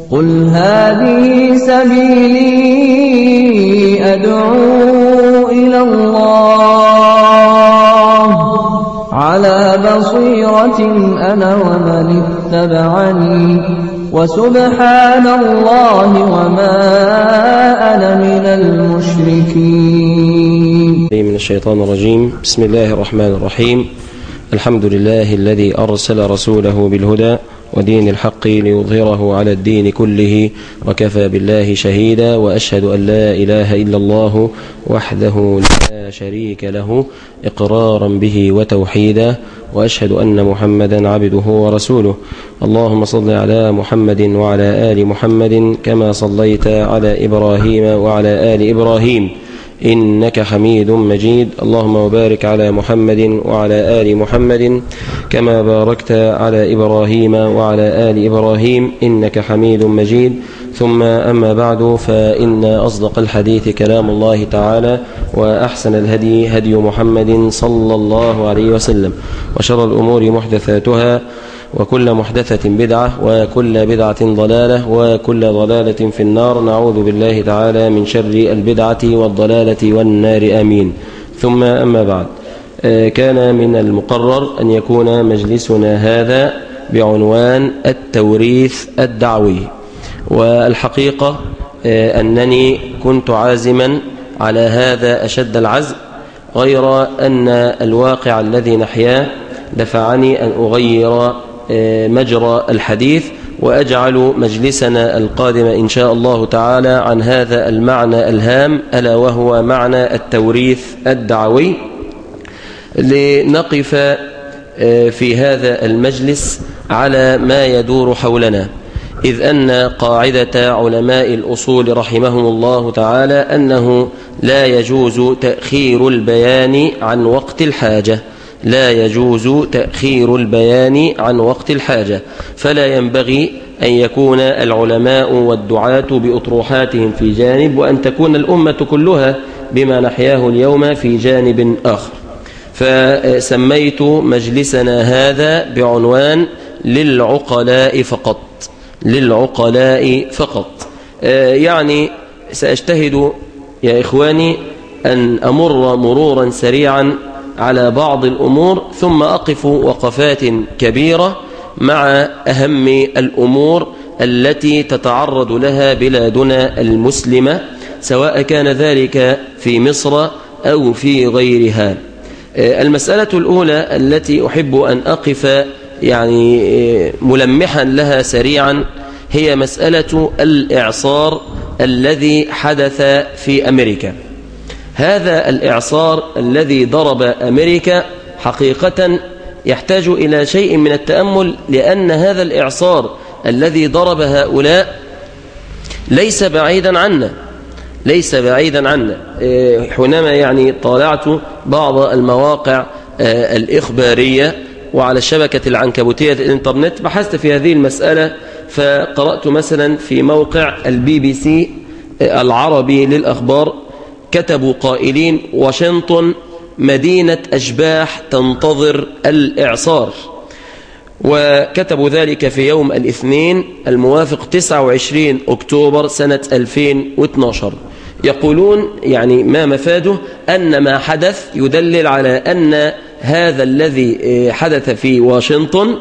قل هذه سبيلي أدعو إلى الله على بصيرة أنا ومن اتبعني وسبحان الله وما أنا من المشركين. من الشيطان الرجيم. بسم الله الرحمن الرحيم. الحمد لله الذي أرسل رسوله بالهدى ودين الحق ليظهره على الدين كله وكفى بالله شهيدا، وأشهد أن لا إله إلا الله وحده لا شريك له إقرارا به وتوحيدا، وأشهد أن محمدا عبده ورسوله. اللهم صل على محمد وعلى آل محمد كما صليت على إبراهيم وعلى آل إبراهيم إنك حميد مجيد. اللهم وبارك على محمد وعلى آل محمد كما باركت على إبراهيم وعلى آل إبراهيم إنك حميد مجيد. ثم أما بعد، فإن أصدق الحديث كلام الله تعالى، وأحسن الهدي هدي محمد صلى الله عليه وسلم، وشر الأمور محدثاتها، وكل محدثة بدعة، وكل بدعة ضلالة، وكل ضلالة في النار. نعوذ بالله تعالى من شر البدعة والضلالة والنار، آمين. ثم أما بعد، كان من المقرر أن يكون مجلسنا هذا بعنوان التوريث الدعوي، والحقيقة أنني كنت عازما على هذا أشد العزم، غير أن الواقع الذي نحياه دفعني أن أغير مجرى الحديث وأجعل مجلسنا القادم إن شاء الله تعالى عن هذا المعنى الهام، ألا وهو معنى التوريث الدعوي، لنقف في هذا المجلس على ما يدور حولنا، إذ أن قاعدة علماء الأصول رحمهم الله تعالى أنه لا يجوز تأخير البيان عن وقت الحاجة، لا يجوز تأخير البيان عن وقت الحاجة، فلا ينبغي أن يكون العلماء والدعاة بأطروحاتهم في جانب، وأن تكون الأمة كلها بما نحياه اليوم في جانب آخر. فسميت مجلسنا هذا بعنوان للعقلاء فقط، للعقلاء فقط. يعني سأجتهد يا إخواني أن أمر مرورا سريعا على بعض الأمور، ثم أقف وقفات كبيرة مع أهم الأمور التي تتعرض لها بلادنا المسلمة، سواء كان ذلك في مصر أو في غيرها. المسألة الأولى التي أحب أن أقف يعني ملمحا لها سريعا هي مسألة الإعصار الذي حدث في أمريكا. هذا الإعصار الذي ضرب أمريكا حقيقة يحتاج إلى شيء من التأمل، لأن هذا الإعصار الذي ضرب هؤلاء ليس بعيدا عنا، ليس بعيدا عنا. حينما يعني طالعت بعض المواقع الإخبارية وعلى الشبكة العنكبوتية الإنترنت، بحثت في هذه المسألة، فقرأت مثلا في موقع الBBC العربي للأخبار، كتبوا قائلين: واشنطن مدينة أشباح تنتظر الإعصار. وكتبوا ذلك في يوم الاثنين الموافق 29 أكتوبر سنة 2012. يقولون يعني ما مفاده؟ أن ما حدث يدلل على أن هذا الذي حدث في واشنطن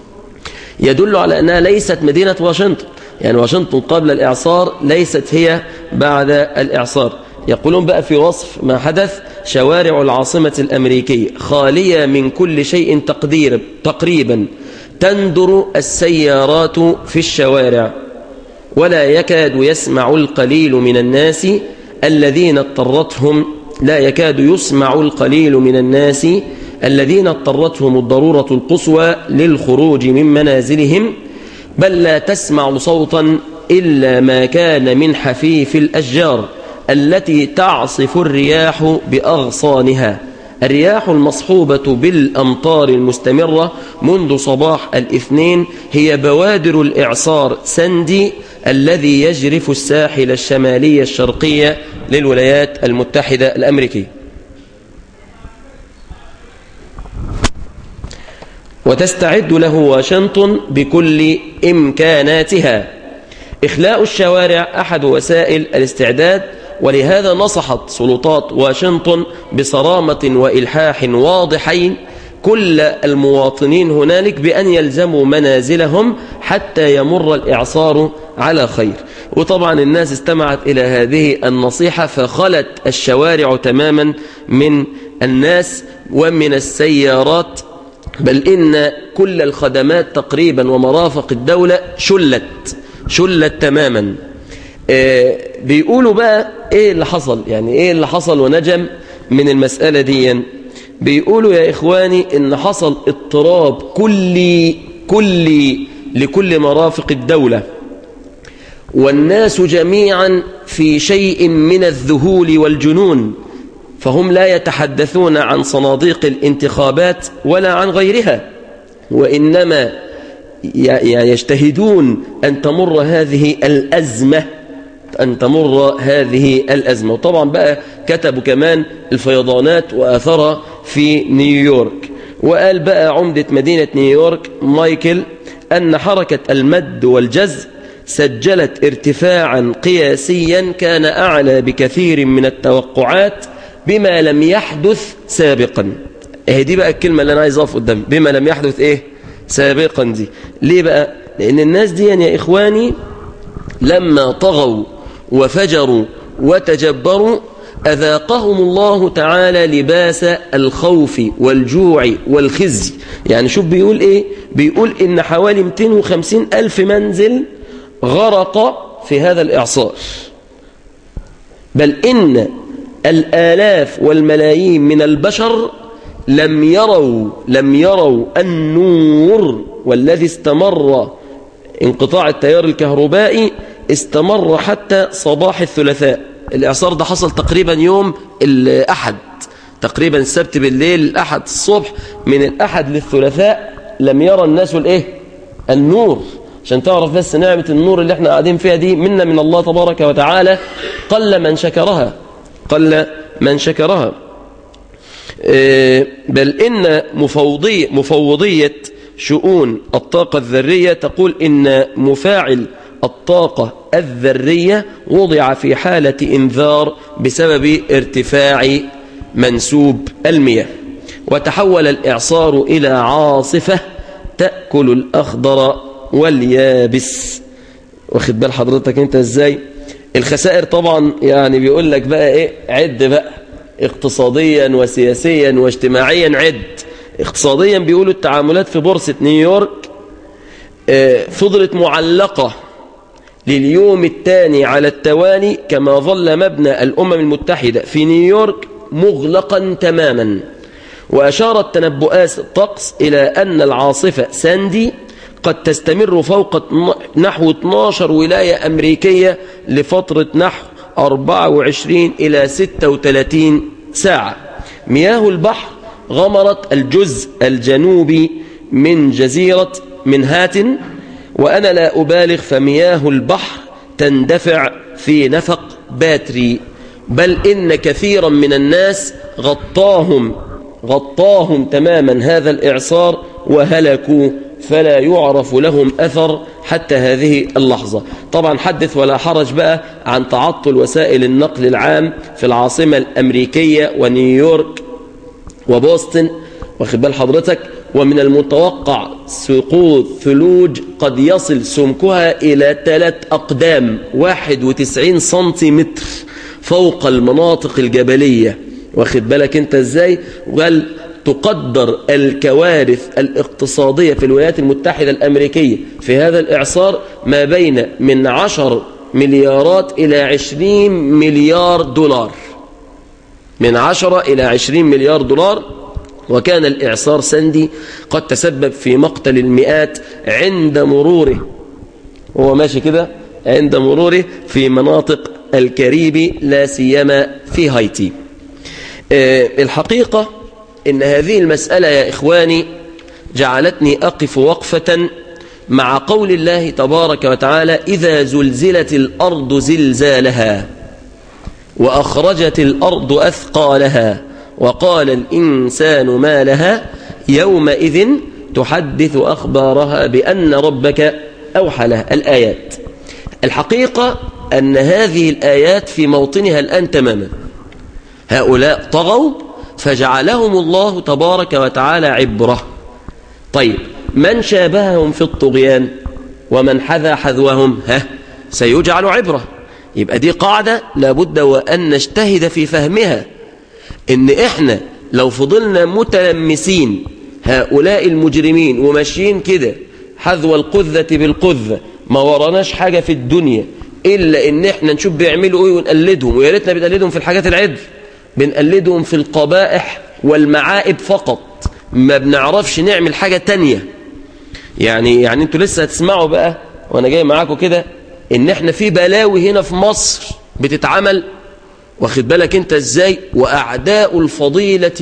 يدل على أنها ليست مدينة واشنطن، يعني واشنطن قبل الإعصار ليست هي بعد الإعصار. يقولون بقى في وصف ما حدث: شوارع العاصمة الأمريكية خالية من كل شيء تقريبا، تندر السيارات في الشوارع، ولا يكاد يسمع القليل من الناس الذين اضطرتهم الذين اضطرتهم الضرورة القصوى للخروج من منازلهم، بل لا تسمع صوتا إلا ما كان من حفيف الأشجار التي تعصف الرياح بأغصانها. الرياح المصحوبة بالأمطار المستمرة منذ صباح الاثنين هي بوادر الإعصار ساندي الذي يجرف الساحل الشمالي الشرقية للولايات المتحدة الأمريكية. وتستعد له واشنطن بكل إمكاناتها. إخلاء الشوارع أحد وسائل الاستعداد، ولهذا نصحت سلطات واشنطن بصرامة وإلحاح واضحين كل المواطنين هنالك بأن يلزموا منازلهم حتى يمر الإعصار على خير. وطبعا الناس استمعت إلى هذه النصيحة، فخلت الشوارع تماما من الناس ومن السيارات، بل إن كل الخدمات تقريبا ومرافق الدولة شلت تماما. بيقولوا بقى إيه اللي حصل، يعني إيه اللي حصل ونجم من المسألة دي؟ بيقولوا يا إخواني إن حصل اضطراب كلي لكل مرافق الدولة، والناس جميعا في شيء من الذهول والجنون، فهم لا يتحدثون عن صناديق الانتخابات ولا عن غيرها، وإنما يجتهدون أن تمر هذه الأزمة. وطبعا بقى كتبوا كمان الفيضانات وآثرها في نيويورك. وقال بقى عمدة مدينة نيويورك مايكل أن حركة المد والجزر سجلت ارتفاعا قياسيا كان أعلى بكثير من التوقعات بما لم يحدث سابقا. دي بقى الكلمة اللي أنا عايز أقف قدامي، بما لم يحدث سابقا. دي ليه بقى؟ لأن الناس دي يا إخواني لما طغوا وفجروا وتجبروا أذاقهم الله تعالى لباس الخوف والجوع والخزي. يعني شوف بيقول إيه؟ بيقول إن حوالي 250 ألف منزل غرق في هذا الإعصار، بل إن الآلاف والملايين من البشر لم يروا النور، والذي استمر انقطاع التيار الكهربائي استمر حتى صباح الثلاثاء. الإعصار ده حصل تقريبا يوم الأحد، تقريبا السبت بالليل الأحد الصبح، من الأحد للثلاثاء لم يرى الناس النور. عشان تعرف بس نعمة النور اللي احنا قاعدين فيها دي منا من الله تبارك وتعالى، قل من شكرها. بل إن مفوضية شؤون الطاقة الذرية تقول إن مفاعل الطاقة الذرية وضع في حالة إنذار بسبب ارتفاع منسوب المياه، وتحول الإعصار إلى عاصفة تأكل الأخضر واليابس. واخد بال حضرتك انت ازاي؟ الخسائر طبعا يعني بيقول لك بقى ايه، عد بقى اقتصاديا وسياسيا واجتماعيا. عد اقتصاديا بيقولوا التعاملات في بورصة نيويورك فضلت معلقة لليوم الثاني على التوالي، كما ظل مبنى الأمم المتحدة في نيويورك مغلقا تماما. وأشارت تنبؤات الطقس إلى أن العاصفة ساندي قد تستمر فوق نحو 12 ولاية أمريكية لفترة نحو 24 إلى 36 ساعة. مياه البحر غمرت الجزء الجنوبي من جزيرة منهاتن، وأنا لا أبالغ، فمياه البحر تندفع في نفق باتري، بل إن كثيرا من الناس غطاهم تماما هذا الإعصار وهلكوا، فلا يعرف لهم أثر حتى هذه اللحظة. طبعا حدث ولا حرج بقى عن تعطل وسائل النقل العام في العاصمة الأمريكية ونيويورك وبوسطن، واخد بال حضرتك. ومن المتوقع سقوط ثلوج قد يصل سمكها إلى 3 أقدام 91 سنتيمتر فوق المناطق الجبلية، واخد بالك انت ازاي. وقال تقدر الكوارث الاقتصادية في الولايات المتحدة الأمريكية في هذا الإعصار ما بين من 10 مليارات إلى 20 مليار دولار، من 10 إلى 20 مليار دولار. وكان الإعصار ساندي قد تسبب في مقتل المئات عند مروره، وهو ماشي كده عند مروره في مناطق الكاريبي، لا سيما في هايتي. الحقيقة إن هذه المسألة يا إخواني جعلتني أقف وقفة مع قول الله تبارك وتعالى: إذا زلزلت الأرض زلزالها وأخرجت الأرض أثقالها وقال الإنسان ما لها يومئذ تحدث أخبارها بأن ربك أوحى لها. الآيات الحقيقة أن هذه الآيات في موطنها الآن تماما. هؤلاء طغوا فجعلهم الله تبارك وتعالى عبرة. طيب من شابههم في الطغيان ومن حذا حذوهم سيجعل عبرة. يبقى دي قاعدة لابد وأن نجتهد في فهمها، إن إحنا لو فضلنا متلمسين هؤلاء المجرمين وماشيين كده حذو القذة بالقذة، ما وراناش حاجة في الدنيا إلا إن إحنا نشوف بيعملوا إيه ونقلدهم، ويا ريتنا بنقلدهم في الحاجات العدل، بنقلدهم في القبائح والمعائب فقط، ما بنعرفش نعمل حاجة تانية. يعني انتوا لسه هتسمعوا بقى وانا جاي معاكم كده ان احنا في بلاوي هنا في مصر بتتعمل، واخد بالك انت ازاي، واعداء الفضيلة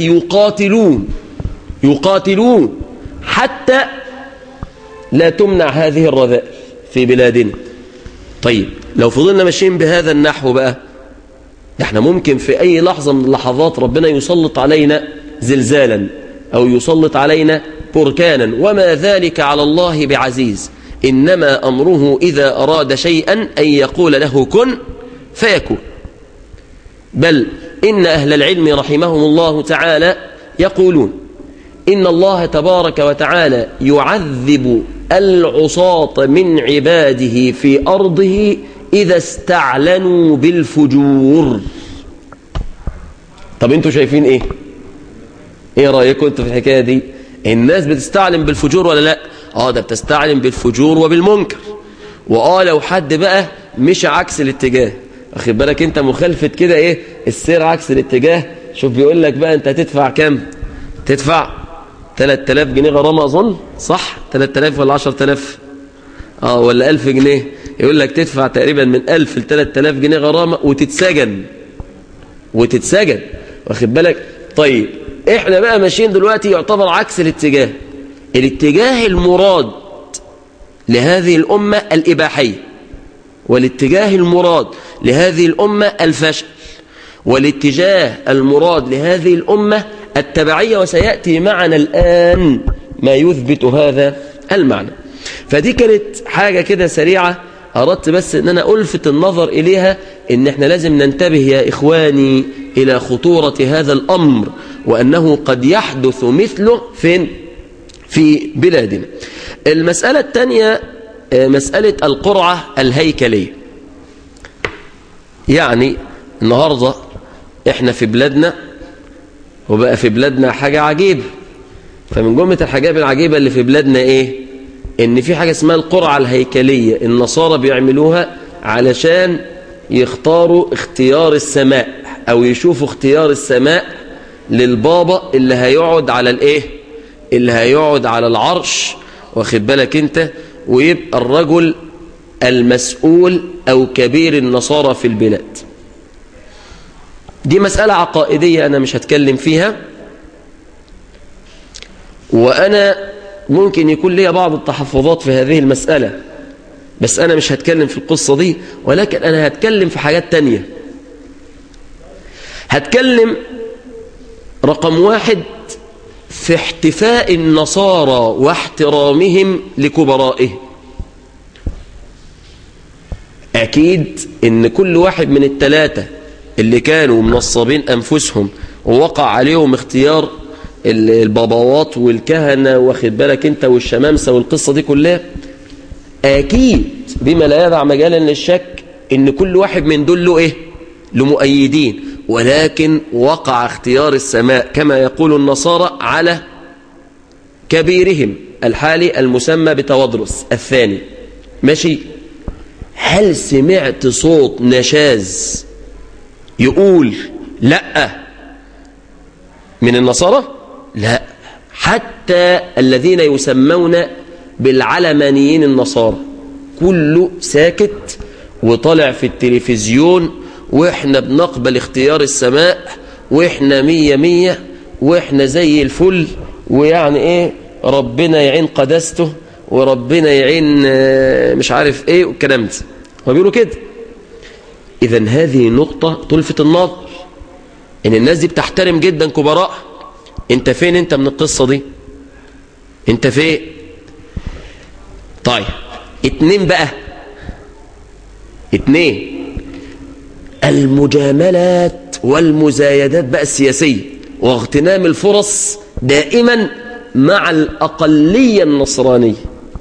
يقاتلون حتى لا تمنع هذه الرذائل في بلادنا. طيب لو فضلنا ماشيين بهذا النحو بقى، احنا ممكن في اي لحظة من اللحظات ربنا يسلط علينا زلزالا او يسلط علينا بركانا، وما ذلك على الله بعزيز. إنما أمره إذا أراد شيئا أن يقول له كن فيكون. بل إن أهل العلم رحمهم الله تعالى يقولون إن الله تبارك وتعالى يعذب العصاة من عباده في أرضه إذا استعلنوا بالفجور. طب انتوا شايفين ايه رأيكم انتوا في الحكاية دي؟ الناس بتستعلن بالفجور ولا لا؟ ده بتستعلن بالفجور وبالمنكر. لو حد بقى مش عكس الاتجاه، واخد بالك انت، مخالفة كده السير عكس الاتجاه، شوف بيقول لك بقى انت هتدفع كام؟ تدفع 3000 جنيه غرامة اظن، صح؟ 3000 ولا 10000 ولا 1000 جنيه، يقول لك تدفع تقريبا من 1000 ل 3000 جنيه غرامة وتتسجن، واخد بالك. طيب احنا بقى ماشيين دلوقتي يعتبر عكس الاتجاه المراد لهذه الأمة الإباحية، والاتجاه المراد لهذه الأمة الفشل، والاتجاه المراد لهذه الأمة التبعية، وسيأتي معنا الآن ما يثبت هذا المعنى. فدي كانت حاجة كده سريعة أردت بس أن أنا ألفت النظر إليها، إن إحنا لازم ننتبه يا إخواني إلى خطورة هذا الأمر، وأنه قد يحدث مثله في بلادنا. المسألة الثانية مسألة القرعة الهيكلية. يعني النهاردة إحنا في بلادنا، وبقى في بلادنا حاجة عجيبة. فمن جملة الحاجات العجيبة اللي في بلادنا إن في حاجة اسمها القرعة الهيكلية. النصارى بيعملوها علشان يختاروا اختيار السماء، أو يشوفوا اختيار السماء للبابا اللي هيقعد على اللي هيقعد على العرش، واخد بالك انت، ويبقى الرجل المسؤول أو كبير النصارى في البلاد. دي مسألة عقائدية أنا مش هتكلم فيها، وأنا ممكن يكون لي بعض التحفظات في هذه المسألة، بس أنا مش هتكلم في القصة دي، ولكن أنا هتكلم في حاجات تانية. هتكلم رقم 1 في احتفاء النصارى واحترامهم لكبرائهم. أكيد إن كل واحد من الثلاثة اللي كانوا منصبين أنفسهم ووقع عليهم اختيار الباباوات والكهنة، واخد بالك انت، والشمامسة والقصة دي كلها، أكيد بما لا يدع مجالا للشك إن كل واحد من دول له لمؤيدين، ولكن وقع اختيار السماء كما يقول النصارى على كبيرهم الحالي المسمى بتوادرس الثاني. ماشي؟ هل سمعت صوت نشاز يقول لا من النصارى؟ لا، حتى الذين يسمون بالعلمانيين النصارى كله ساكت وطلع في التلفزيون، واحنا بنقبل اختيار السماء، واحنا 100 واحنا زي الفل، ويعني ربنا يعين قداسته، وربنا يعين مش عارف والكلام ده، وبيقولوا كده. اذا هذه نقطة تلفت النظر، ان الناس دي بتحترم جدا كبراء. انت فين انت من القصة دي؟ انت فين؟ طيب 2 بقى، 2 المجاملات والمزايدات بقى السياسية واغتنام الفرص دائما مع الأقلية النصرانية.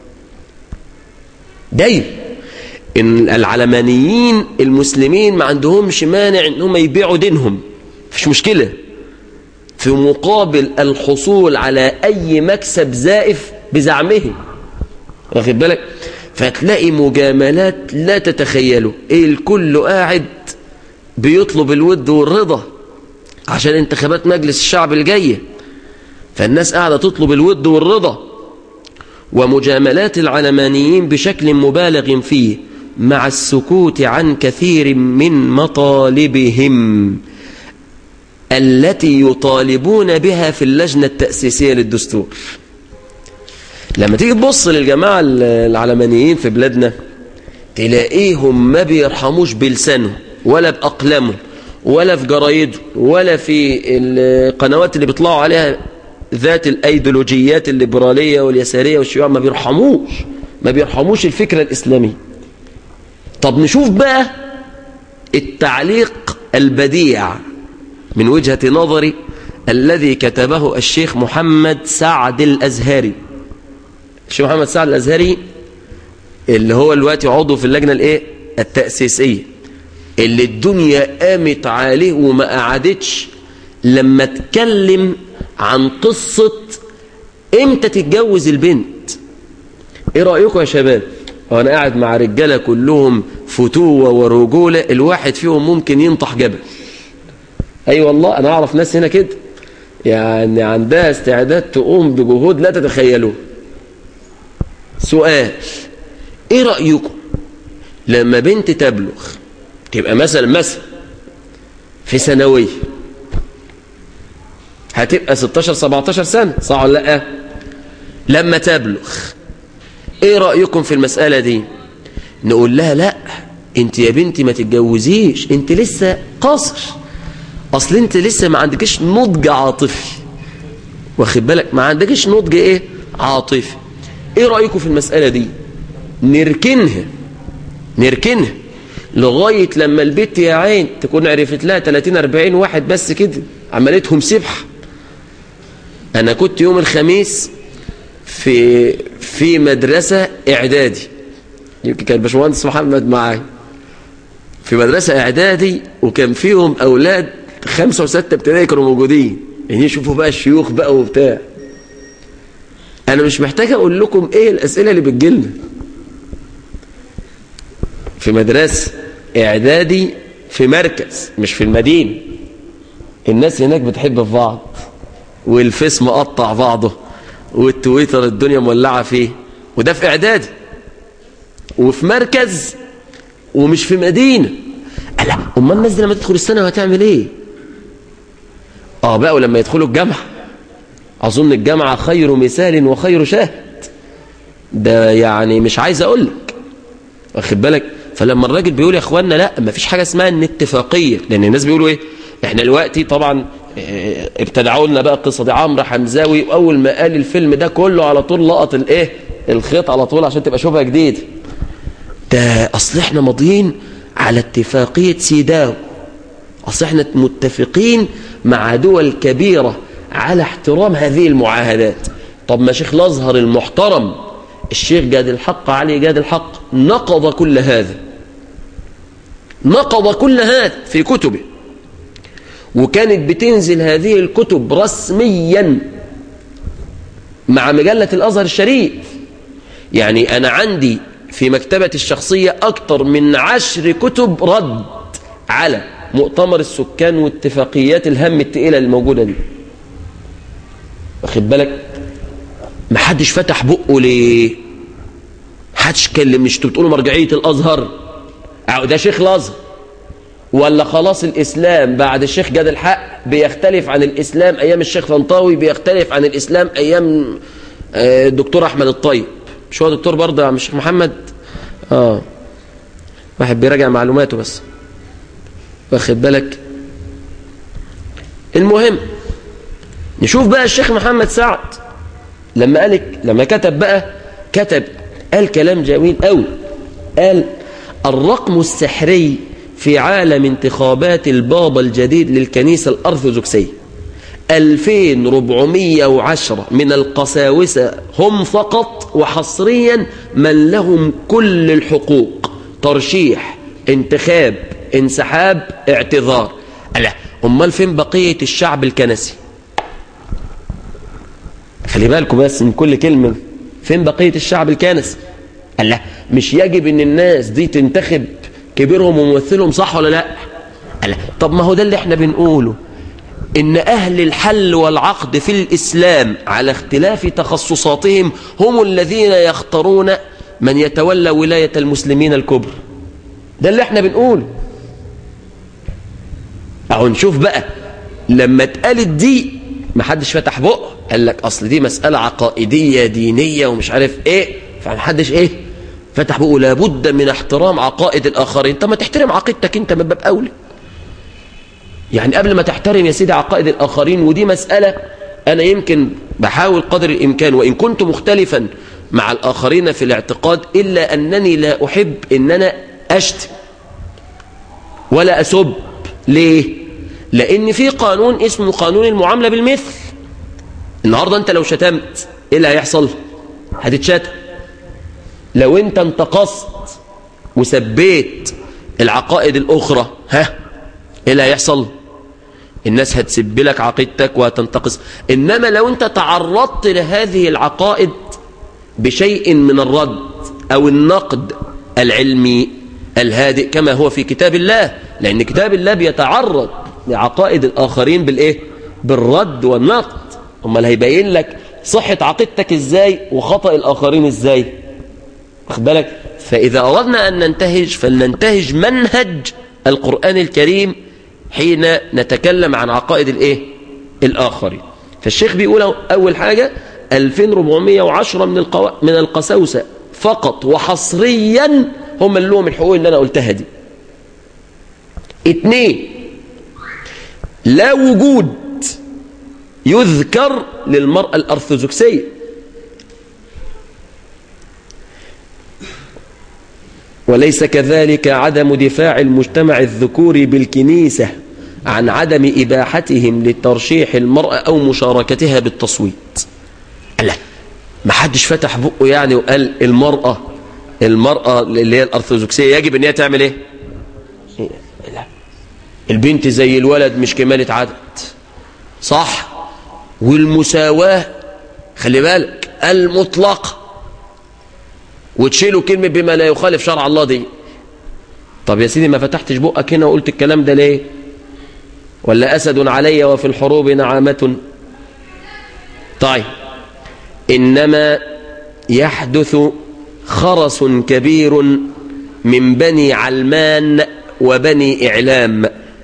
دايما إن العلمانيين المسلمين ما عندهمش مانع إنهم يبيعوا دينهم، مفيش مشكلة، في مقابل الحصول على أي مكسب زائف بزعمهم، واخد بالك؟ فتلاقي مجاملات لا تتخيلوا، الكل قاعد بيطلب الود والرضا عشان انتخابات مجلس الشعب الجاية، فالناس قاعدة تطلب الود والرضا. ومجاملات العلمانيين بشكل مبالغ فيه مع السكوت عن كثير من مطالبهم التي يطالبون بها في اللجنة التأسيسية للدستور. لما تيجي تبص للجماعة العلمانيين في بلادنا تلاقيهم ما بيرحموش بلسانه ولا بأقلامه ولا في جرايده ولا في القنوات اللي بيطلعوا عليها ذات الأيديولوجيات الليبرالية واليسارية والشيوعية، ما بيرحموش الفكرة الإسلامية. طب نشوف بقى التعليق البديع من وجهة نظري الذي كتبه الشيخ محمد سعد الأزهري. الشيخ محمد سعد الأزهري اللي هو دلوقتي عضو في اللجنة التأسيسية، اللي الدنيا قامت عليه وما قعدتش لما اتكلم عن قصة امتى تتجوز البنت. ايه رأيكم يا شباب؟ وانا قاعد مع رجالة كلهم فتوة ورجولة، الواحد فيهم ممكن ينطح جبل. اي والله انا اعرف ناس هنا كده يعني عندها استعداد تقوم بجهود لا تتخيلوه. سؤال، ايه رأيكم لما بنت تبلغ تبقى مثلا في ثانوية، هتبقى 16-17 سنة، صح ولا لا؟ لما تبلغ ايه رأيكم في المسألة دي؟ نقول لها لا انت يا بنتي ما تتجوزيش، انت لسه قاصر، اصل انت لسه ما عندكش نضج عاطفي، واخد بالك؟ ما عندكش نضج عاطفي. ايه رأيكم في المسألة دي؟ نركنها لغاية لما البنت يا عين تكون عرفت لها 30-40 واحد بس كده عملتهم سبحة. انا كنت يوم الخميس في مدرسة اعدادي، يمكن كان باشمهندس محمد معاي في مدرسة اعدادي، وكان فيهم اولاد 5 و6 ابتدائي كانوا موجودين، يعني يشوفوا بقى الشيوخ بقى وبتاع. انا مش محتاج اقول لكم ايه الاسئلة اللي بتجيلنا في مدرسة اعدادي في مركز مش في المدينة. الناس هناك بتحب في بعض، والفيس مقطع بعضه، والتويتر الدنيا مولعة فيه، وده في اعدادي وفي مركز ومش في مدينة. لا امال الناس دي لما تدخل السنة هتعمل ايه؟ بقى ولما يدخلوا الجامعة، اظن الجامعة خير مثال وخير شاهد، ده يعني مش عايز اقولك، واخد بالك؟ فلما الراجل بيقول يا اخوانا لا مفيش حاجة اسمها ان اتفاقية، لان الناس بيقولوا احنا دلوقتي طبعا ابتدعوا لنا بقى القصة دي عمرو حمزاوي، واول ما قال الفيلم ده كله على طول لقط الخيط على طول عشان تبقى شوفها جديد. ده اصل احنا ماضيين على اتفاقية سيداو، اصل احنا متفقين مع دول كبيرة على احترام هذه المعاهدات. طب ما شيخ الازهر المحترم الشيخ جاد الحق علي جاد الحق نقض كل هذا في كتبه، وكانت بتنزل هذه الكتب رسميا مع مجلة الازهر الشريف. يعني انا عندي في مكتبة الشخصية اكتر من 10 كتب رد على مؤتمر السكان واتفاقيات الهم التقيلة الموجودة دي، واخد بالك؟ محدش فتح بقه ليه؟ محدش كلم. مش بتقولوا مرجعية الازهر ده شيخ الازهر، ولا خلاص الاسلام بعد الشيخ جاد الحق بيختلف عن الاسلام ايام الشيخ طنطاوي، بيختلف عن الاسلام ايام الدكتور احمد الطيب، مش هو دكتور برضه يا عم الشيخ محمد؟ واحد بيراجع معلوماته بس، واخد بالك؟ المهم نشوف بقى الشيخ محمد سعد لما كتب قال كلام جميل قوي. قال الرقم السحري في عالم انتخابات البابا الجديد للكنيسة الأرثوذكسية 2410 من القساوسة هم فقط وحصريا من لهم كل الحقوق: ترشيح، انتخاب، انسحاب، اعتذار. ألا أمال فين بقية الشعب الكنسي؟ خلي بالكم بس من كل كلمة، فين بقية الشعب الكنسي؟ ألا مش يجب ان الناس دي تنتخب كبيرهم وممثلهم، صح ولا لا؟ ألا طب ما هو ده اللي احنا بنقوله، إن أهل الحل والعقد في الإسلام على اختلاف تخصصاتهم هم الذين يختارون من يتولى ولاية المسلمين الكبرى. ده اللي احنا بنقوله. أهو نشوف بقى لما اتقالت دي محدش فتح بقه، قال لك أصل دي مسألة عقائدية دينية ومش عارف إيه، فمحدش إيه فتح بقه. لابد من احترام عقائد الآخرين. طب ما تحترم عقيدتك أنت من باب أولى، يعني قبل ما تحترم يا سيدي عقائد الآخرين. ودي مسألة أنا يمكن بحاول قدر الإمكان وإن كنت مختلفا مع الآخرين في الاعتقاد، إلا أنني لا أحب أن أنا أشتم ولا أسب. ليه؟ لأن في قانون اسمه قانون المعاملة بالمثل. النهاردة أنت لو شتمت إيه اللي هيحصل؟ هتتشتم. لو أنت انتقصت وسبيت العقائد الأخرى إيه اللي هيحصل؟ الناس هتسب لك عقيدتك وهتنتقص. إنما لو أنت تعرضت لهذه العقائد بشيء من الرد أو النقد العلمي الهادئ كما هو في كتاب الله، لأن كتاب الله بيتعرض لعقائد الآخرين بالإيه؟ بالرد والنقد. أمال هيبين لك صحة عقيدتك إزاي وخطأ الآخرين إزاي؟ واخد بالك؟ فإذا أردنا أن ننتهج فلننتهج منهج القرآن الكريم حين نتكلم عن عقائد الإيه؟ الآخرين. فالشيخ بيقول أول حاجة 2410 من القساوسة فقط وحصريا هم اللي لهم الحقوق اللي أنا قلتها دي. 2، لا وجود يذكر للمرأة الأرثوذكسية. وليس كذلك عدم دفاع المجتمع الذكوري بالكنيسة عن عدم إباحتهم لترشيح المرأة أو مشاركتها بالتصويت. لا، ما حدش فتح بقه يعني وقال المرأة اللي هي الأرثوذكسية يجب أن هي تعمل إيه؟ لا، البنت زي الولد مش كمالة عدد، صح؟ والمساواة خلي بالك المطلقة، وتشيلوا كلمة بما لا يخالف شرع الله دي. طب يا سيدي ما فتحتش بقك هنا وقلت الكلام ده ليه؟ ولا أسد علي وفي الحروب نعامة؟ طيب، إنما يحدث خرس كبير من بني علمان وبني إعلام.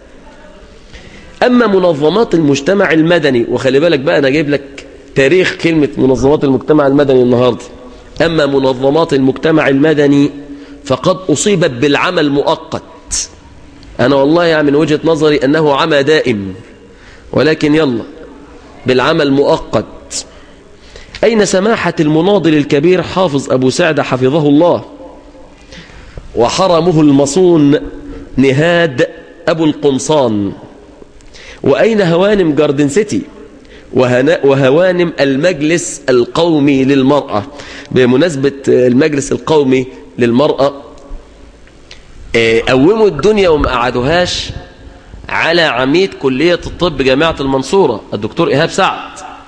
أما منظمات المجتمع المدني، وخلي بالك بقى أنا جايب لك تاريخ كلمة منظمات المجتمع المدني النهاردة. أما منظمات المجتمع المدني فقد أصيبت بالعمى مؤقت. أنا والله يعني من وجهة نظري أنه عمى دائم، ولكن يلا بالعمى المؤقت. أين سماحة المناضل الكبير حافظ أبو سعد حفظه الله، وحرمه المصون نهاد أبو القمصان؟ وأين هوانم جاردن سيتي وهوانم المجلس القومي للمرأة؟ بمناسبة المجلس القومي للمرأة، قوموا الدنيا وما قعدوهاش على عميد كلية الطب جامعة المنصورة الدكتور إيهاب سعد،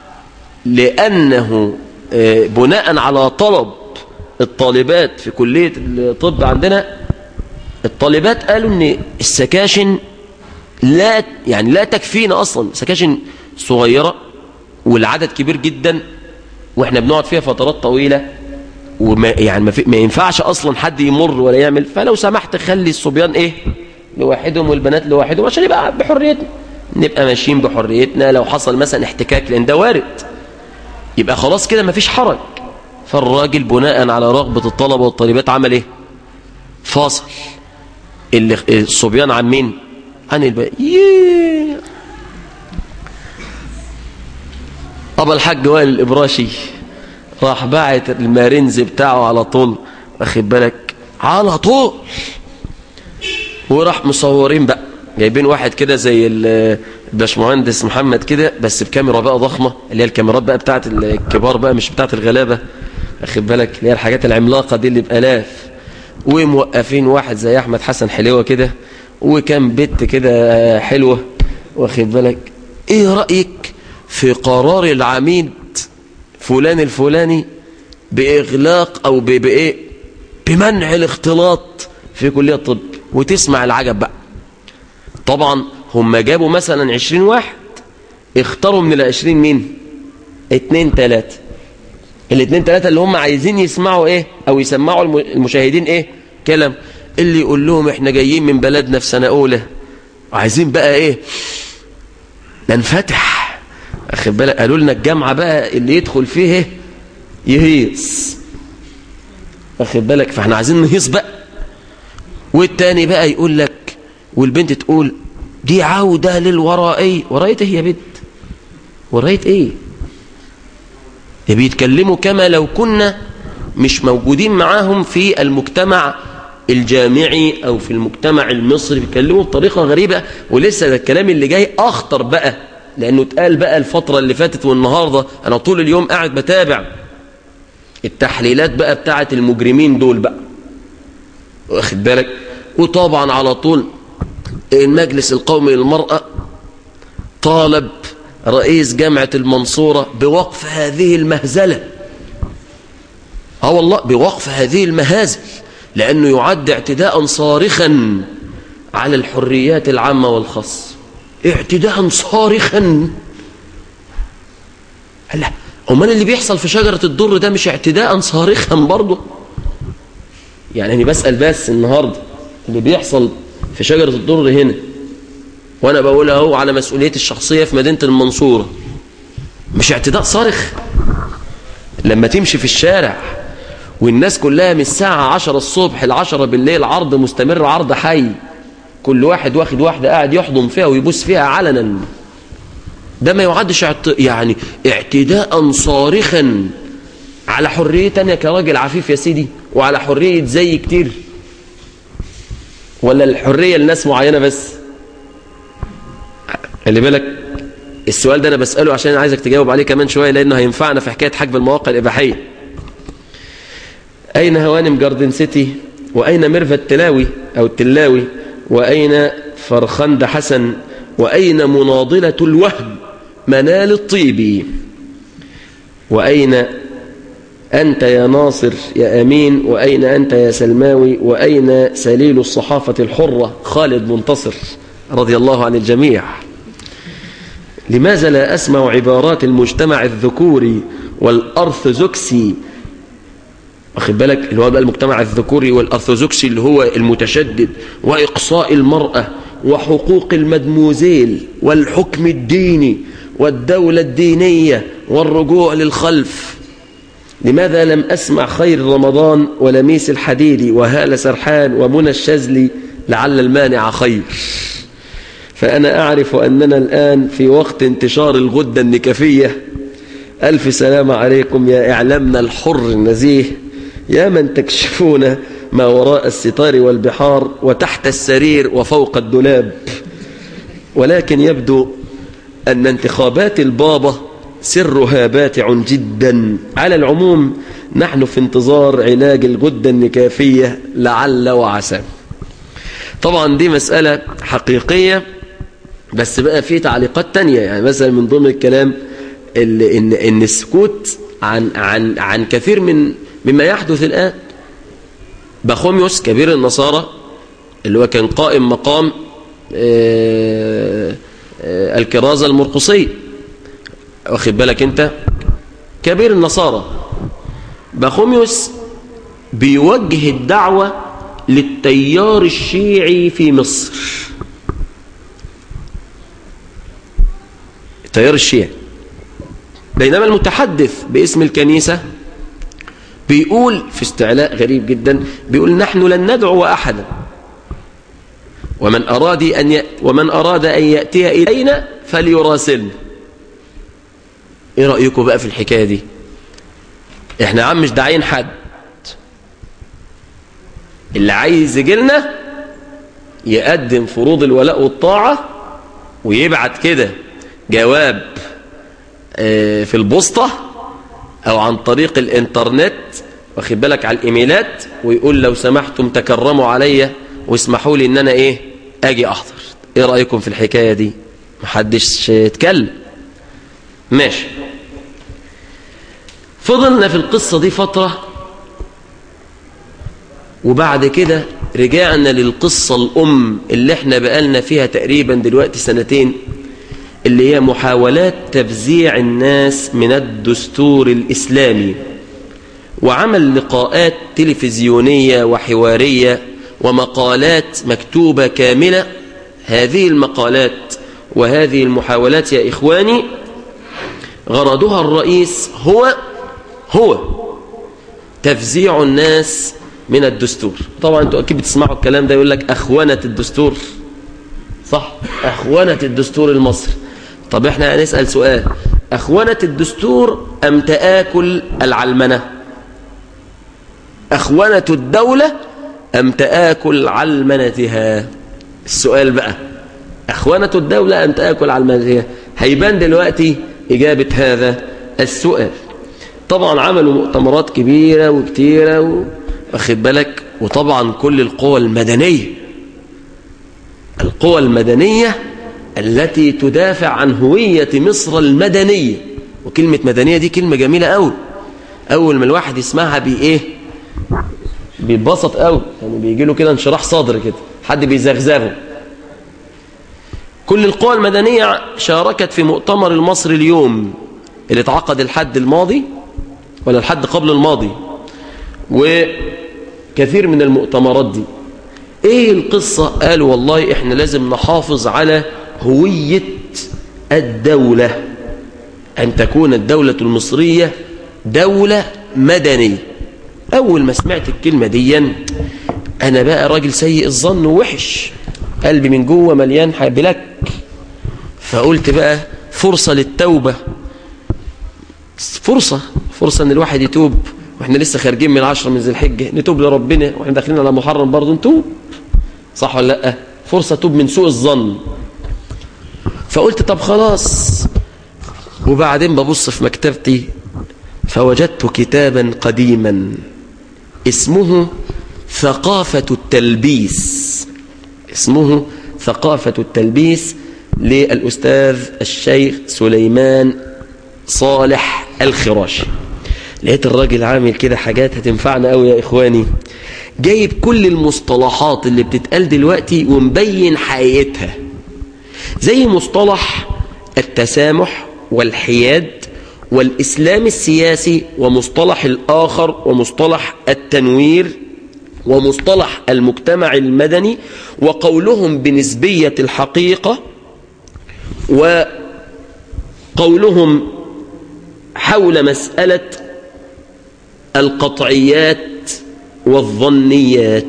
لأنه بناء على طلب الطالبات في كلية الطب عندنا، الطالبات قالوا ان السكاشن لا تكفينا اصلا، سكاشن صغيرة والعدد كبير جدا واحنا بنقعد فيها فترات طويلة، وما يعني ما ينفعش اصلا حد يمر ولا يعمل. فلو سمحت خلي الصبيان ايه لوحدهم والبنات لوحدهم عشان يبقى بحريتنا، نبقى ماشيين بحريتنا. لو حصل مثلا احتكاك لان ده وارد يبقى خلاص كده مفيش حرج. فالراجل بناء على رغبة الطلبة والطالبات عمل ايه؟ فاصل الصبيان عن مين؟ عن الباقي. أبا الحاج وائل الإبراشي راح باعت المارينز بتاعه على طول، واخد بالك، على طول وراح مصورين بقى، جايبين واحد كده زي الباشمهندس محمد كده، بس بكاميرا بقى ضخمة، اللي هي الكاميرات بقى بتاعت الكبار بقى، مش بتاعت الغلابة، أخد بالك، اللي هي الحاجات العملاقة دي اللي بآلاف. وموقفين واحد زي أحمد حسن حلوة كده، وكان بنت كده حلوة، واخد بالك. ايه رأيك في قرار العميد فلان الفلاني بإغلاق أو بإيه، بمنع الاختلاط في كلية الطب؟ وتسمع العجب بقى. طبعا هم جابوا مثلا 20 واحد، اختاروا من 20 مين؟ 2 3. ال2 3 اللي هم عايزين يسمعوا ايه، او يسمعوا المشاهدين ايه؟ كلام. اللي يقول لهم احنا جايين من بلدنا في سنة اولى وعايزين بقى ايه، ننفتح، اخد بالك. قالوا لنا الجامعة بقى اللي يدخل فيه ايه، يهيص، اخد بالك، فاحنا عايزين نهيص بقى. والتاني بقى يقول لك، والبنت تقول دي عودة للورائي. وراية ايه يا بنت؟ وراية ايه؟ بيتكلموا كما لو كنا مش موجودين معاهم في المجتمع الجامعي او في المجتمع المصري، بيتكلموا بطريقة غريبة. ولسه ده الكلام اللي جاي اخطر بقى، لانه اتقال بقى الفترة اللي فاتت والنهاردة. انا طول اليوم قاعد بتابع التحليلات بقى بتاعت المجرمين دول بقى، واخد بالك. وطبعا على طول المجلس القومي للمرأة طالب رئيس جامعة المنصورة بوقف هذه المهزلة. والله بوقف هذه المهازل، لأنه يعد اعتداء صارخا على الحريات العامة والخاصة. اعتداء صارخا. لا، أمال اللي بيحصل في شجرة الدر ده مش اعتداء صارخا برضه؟ يعني أنا بسأل بس النهاردة اللي بيحصل في شجرة الدر هنا، وأنا بقول اهو على مسؤوليتي الشخصية في مدينة المنصورة، مش اعتداء صارخ؟ لما تمشي في الشارع والناس كلها من الساعة 10 الصبح ل10 بالليل عرض مستمر، عرض حي، كل واحد واخد واحدة قاعد يحضن فيها ويبوس فيها علنا، ده ما يعدش يعني اعتداء صارخا على حرية تانية كراجل عفيف يا سيدي، وعلى حرية زي كتير؟ ولا الحرية لناس معينة بس؟ خلي بالك السؤال ده أنا بسأله عشان عايزك تجاوب عليه كمان شوية، لأنه هينفعنا في حكاية حجب المواقع الإباحية. أين هوانم جاردن سيتي؟ وأين ميرفت التلاوي أو التلاوي؟ وأين فرخند حسن؟ وأين مناضلة الوهم منال الطيبي؟ وأين أنت يا ناصر يا أمين؟ وأين أنت يا سلماوي؟ وأين سليل الصحافة الحرة خالد منتصر رضي الله عن الجميع؟ لماذا لا أسمع عبارات المجتمع الذكوري والأرثوذكسي؟ واخد بالك، اللي هو بقى المجتمع الذكوري والأرثوذكسي اللي هو المتشدد، وإقصاء المرأة، وحقوق المدموزيل، والحكم الديني، والدولة الدينية، والرجوع للخلف. لماذا لم أسمع خير رمضان ولميس الحديدي وهالة سرحان ومنى الشاذلي لعل المانع خير؟ فأنا أعرف أننا الآن في وقت انتشار الغدة النكفية. ألف سلام عليكم يا إعلامنا الحر النزيه، يا من تكشفون ما وراء الستار والبحار وتحت السرير وفوق الدولاب. ولكن يبدو أن انتخابات البابا سرها باتع جدا. على العموم نحن في انتظار علاج الغدة النكافية لعل وعسى. طبعا دي مسألة حقيقية، بس بقى في تعليقات تانية. يعني مثلا من ضمن الكلام إن السكوت عن كثير مما يحدث الآن. بخوميوس كبير النصارى اللي هو كان قائم مقام الكرازة المرقصية، واخد بالك انت، كبير النصارى بخوميوس بيوجه الدعوة للتيار الشيعي في مصر. التيار الشيعي، بينما المتحدث باسم الكنيسة بيقول في استعلاء غريب جدا، بيقول نحن لن ندعو أحدا، ومن أراد أن يأتي إلينا فليراسلنا. ايه رأيكم بقى في الحكاية دي؟ احنا عم مش داعين حد، اللي عايز يجيلنا يقدم فروض الولاء والطاعة ويبعت كده جواب في البوسطة أو عن طريق الإنترنت، واخد بالك، على الإيميلات، ويقول لو سمحتم تكرموا عليا واسمحوا لي إن أنا أجي أحضر. إيه رأيكم في الحكاية دي؟ محدش اتكلم. ماشي. فضلنا في القصة دي فترة، وبعد كده رجعنا للقصة الأم اللي احنا بقالنا فيها تقريبا دلوقتي سنتين، اللي هي محاولات تفزيع الناس من الدستور الإسلامي، وعمل لقاءات تلفزيونية وحوارية ومقالات مكتوبة كاملة. هذه المقالات وهذه المحاولات يا إخواني غرضها الرئيس هو تفزيع الناس من الدستور. طبعا انتوا اكيد بتسمعوا الكلام ده، يقول لك اخونة الدستور، صح؟ اخونة الدستور المصري. طب احنا هنسأل سؤال: اخونة الدستور ام تآكل العلمنة؟ اخونة الدولة ام تآكل علمنتها؟ السؤال بقى: اخونة الدولة ام تآكل علمنتها؟ هيبان دلوقتي اجابة هذا السؤال. طبعا عملوا مؤتمرات كبيرة وكتيرة واخد بالك، وطبعا كل القوى المدنية التي تدافع عن هوية مصر المدنية. وكلمة مدنية دي كلمة جميلة قوي، أول ما الواحد يسمعها بيتبسط قوي، يعني بيجي له كده انشراح صدر كده، حد بيزغزغه. كل القوى المدنية شاركت في مؤتمر المصري اليوم اللي اتعقد الحد الماضي ولا الحد قبل الماضي، وكثير من المؤتمرات دي. ايه القصة؟ قالوا والله احنا لازم نحافظ على هوية الدولة، ان تكون الدولة المصرية دولة مدنية. اول ما سمعت الكلمة دي انا بقى راجل سيء الظن ووحش، قلبي من جوه مليان بلك. فقلت بقى فرصة للتوبة، فرصة ان الواحد يتوب، واحنا لسه خارجين من 10 من ذي الحجة، نتوب لربنا، واحنا داخلين على محرم برضه نتوب، صح ولا لا؟ فرصة توب من سوء الظن. فقلت طب خلاص. وبعدين ببص في مكتبتي فوجدت كتابا قديما اسمه ثقافة التلبيس، اسمه ثقافة التلبيس للأستاذ الشيخ سليمان صالح الخراشي. لقيت الراجل عامل كده حاجات هتنفعنا قوي يا إخواني، جايب كل المصطلحات اللي بتتقال دلوقتي ومبين حقيقتها، زي مصطلح التسامح والحياد والإسلام السياسي، ومصطلح الآخر، ومصطلح التنوير، ومصطلح المجتمع المدني، وقولهم بنسبية الحقيقة، وقولهم حول مسألة القطعيات والظنيات.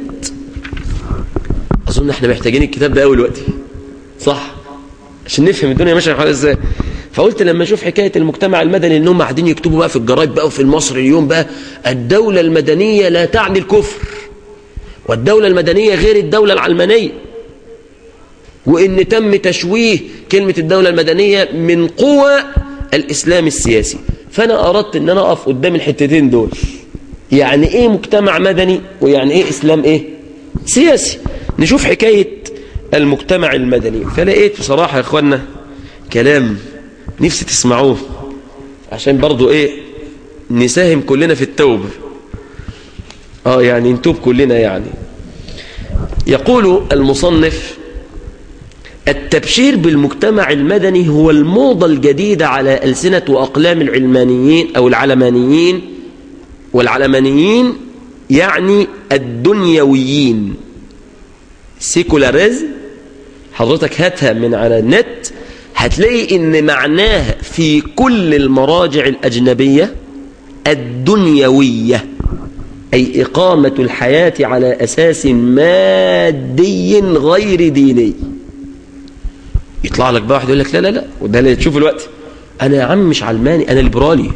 أظن احنا محتاجين الكتاب ده أول وقت، صح؟ عشان نفهم الدنيا ماشية حوالي ازاي. فقلت لما اشوف حكاية المجتمع المدني انهم قاعدين يكتبوا بقى في الجرايد بقى وفي المصري اليوم بقى الدولة المدنية لا تعني الكفر، والدولة المدنية غير الدولة العلمانية، وإن تم تشويه كلمة الدولة المدنية من قوى الإسلام السياسي. فأنا أردت أن أنا أقف قدام الحتتين دول، يعني إيه مجتمع مدني ويعني إيه إسلام سياسي. نشوف حكاية المجتمع المدني. فلقيت بصراحة يا إخوانا كلام نفسي تسمعوه، عشان برضو نساهم كلنا في التوبة، يعني نتوب كلنا. يعني يقول المصنف: التبشير بالمجتمع المدني هو الموضة الجديدة على ألسنة وأقلام العلمانيين أو العلمانيين، والعلمانيين يعني الدنيويين، سيكولاريزم. حضرتك هاتها من على النت هتلاقي إن معناها في كل المراجع الأجنبية الدنيوية، أي إقامة الحياة على أساس مادي غير ديني. يطلع لك بقى واحد يقول لك لا لا لا، وده اللي تشوف الوقت، أنا يا عم مش علماني، أنا ليبرالي.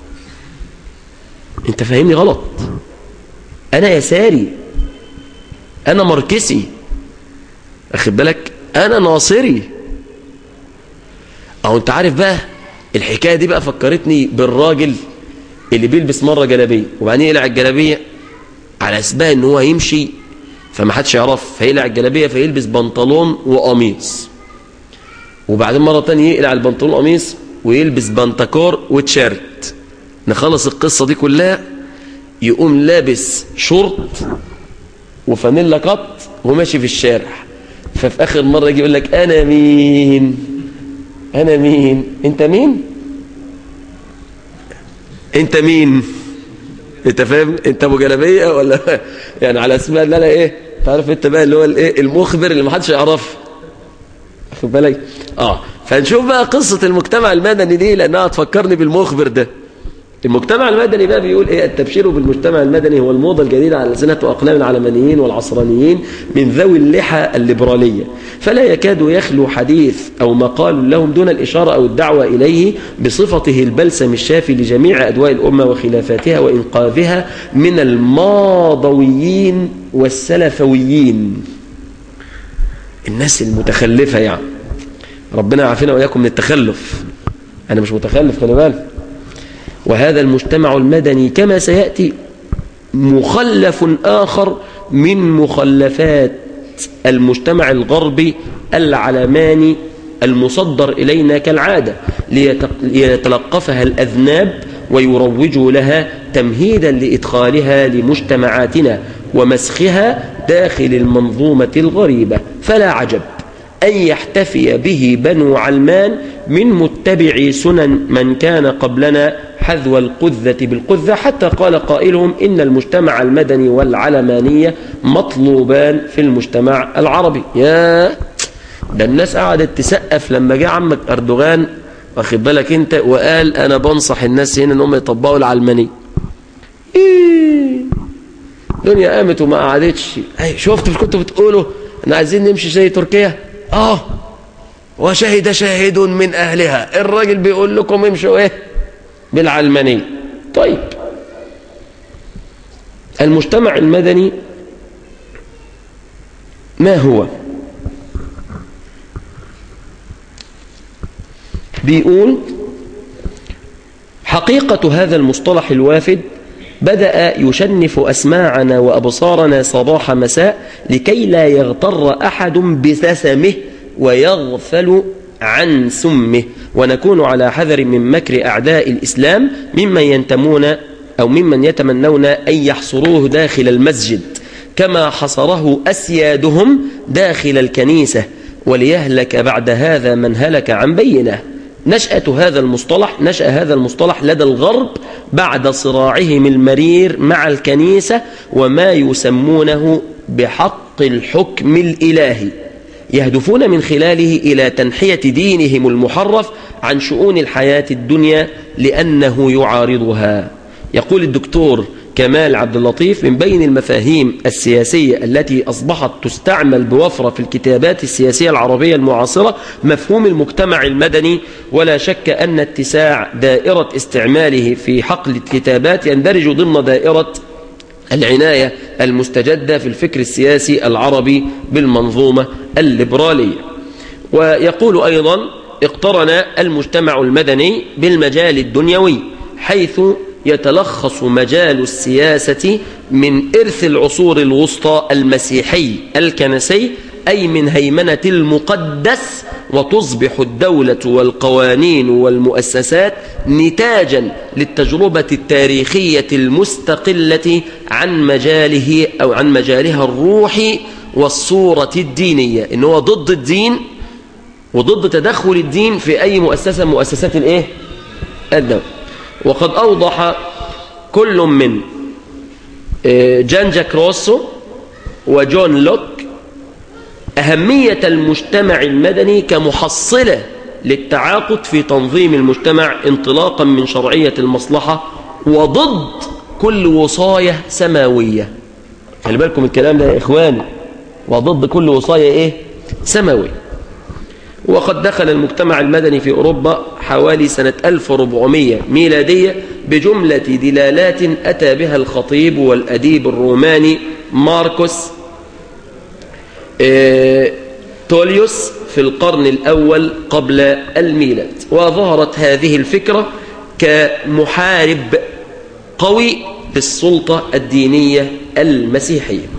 أنت فاهمني غلط، أنا يساري، أنا ماركسي. أخد بالك؟ أنا ناصري. أو أنت عارف بقى الحكاية دي بقى فكرتني بالراجل اللي بيلبس مرة جلابية وبعدين يقلع الجلابية على أسباب إن هو يمشي فما حدش يعرف، فيقلع الجلابية فيلبس بنطلون وقميص، وبعدين مرة تانية يقلع البنطلون وقميص ويلبس بنتكور وتشيرت. نخلص القصة دي كلها يقوم لابس شورت وفانيلا قط وماشي في الشارع. ففي آخر مرة يجي يقول لك أنا مين؟ أنا مين؟ أنت مين؟ أنت مين؟ أنت فاهم؟ أنت أبو جلابية ولا يعني على اسمها اللي أنا إيه؟ تعرف أنت بقى اللي هو الإيه؟ المخبر اللي محدش يعرفه. أخد بالك؟ فنشوف بقى قصة المجتمع المدني دي لأنها هتفكرني بالمخبر ده. المجتمع المدني بقى بيقول ايه؟ التبشير بالمجتمع المدني هو الموضة الجديدة على ألسنة وأقلام العلمانيين والعصرانيين من ذوي اللحى الليبرالية، فلا يكاد يخلو حديث أو مقال لهم دون الإشارة أو الدعوة إليه بصفته البلسم الشافي لجميع أدواء الأمة وخلافاتها وإنقاذها من الماضويين والسلفويين، الناس المتخلفة. يعني ربنا يعافينا وإياكم من التخلف. أنا مش متخلف، خلي بالك. وهذا المجتمع المدني كما سيأتي مخلف آخر من مخلفات المجتمع الغربي العلماني المصدر إلينا كالعادة ليتلقفها الأذناب ويروجوا لها تمهيدا لإدخالها لمجتمعاتنا ومسخها داخل المنظومة الغريبة. فلا عجب أن يحتفي به بنو علمان من متبعي سنن من كان قبلنا حذو القذة بالقذة، حتى قال قائلهم إن المجتمع المدني والعلمانية مطلوبان في المجتمع العربي. يا ده الناس قعدت تسقف لما جاء عمك أردوغان، واخد بالك انت، وقال أنا بنصح الناس هنا انهم يطبقوا العلمانية. الدنيا قامت وما قعدتش. شفت مش كنتوا بتقولوا احنا عايزين نمشي زي تركيا؟ وشهد شاهد من أهلها. الراجل بيقول لكم امشوا ايه؟ بالعلمانية. طيب المجتمع المدني ما هو؟ بيقول حقيقة هذا المصطلح الوافد بدأ يشنف أسماعنا وأبصارنا صباح مساء لكي لا يغتر أحد بسسمه ويغفل عن سمه، ونكون على حذر من مكر أعداء الإسلام ممن يتمنون أن يحصروه داخل المسجد كما حصره أسيادهم داخل الكنيسة، وليهلك بعد هذا من هلك عن بينه. نشأ هذا المصطلح لدى الغرب بعد صراعهم المرير مع الكنيسة وما يسمونه بحق الحكم الإلهي، يهدفون من خلاله إلى تنحية دينهم المحرف عن شؤون الحياة الدنيا لأنه يعارضها. يقول الدكتور كمال عبد اللطيف من بين المفاهيم السياسية التي أصبحت تستعمل بوفرة في الكتابات السياسية العربية المعاصرة مفهوم المجتمع المدني، ولا شك أن اتساع دائرة استعماله في حقل الكتابات يندرج ضمن دائرة العناية المستجدة في الفكر السياسي العربي بالمنظومة الليبرالية. ويقول أيضا اقترن المجتمع المدني بالمجال الدنيوي، حيث يتلخص مجال السياسة من إرث العصور الوسطى المسيحي الكنسي، أي من هيمنة المقدس، وتصبح الدولة والقوانين والمؤسسات نتاجا للتجربة التاريخية المستقلة عن مجاله أو عن مجالها الروحي والصورة الدينية، إنه ضد الدين وضد تدخل الدين في أي مؤسسة مؤسسات الإيه؟ الدولة. وقد أوضح كل من جان جاك روسو وجون لوك أهمية المجتمع المدني كمحصلة للتعاقد في تنظيم المجتمع انطلاقا من شرعية المصلحة وضد كل وصاية سماوية. خلي بالكم الكلام ده يا إخواني، وضد كل وصاية إيه؟ سماوية. وقد دخل المجتمع المدني في أوروبا حوالي سنة 1400 ميلادية بجملة دلالات أتى بها الخطيب والأديب الروماني ماركوس توليوس في القرن الأول قبل الميلاد. وظهرت هذه الفكرة كمحارب قوي للسلطة الدينية المسيحية.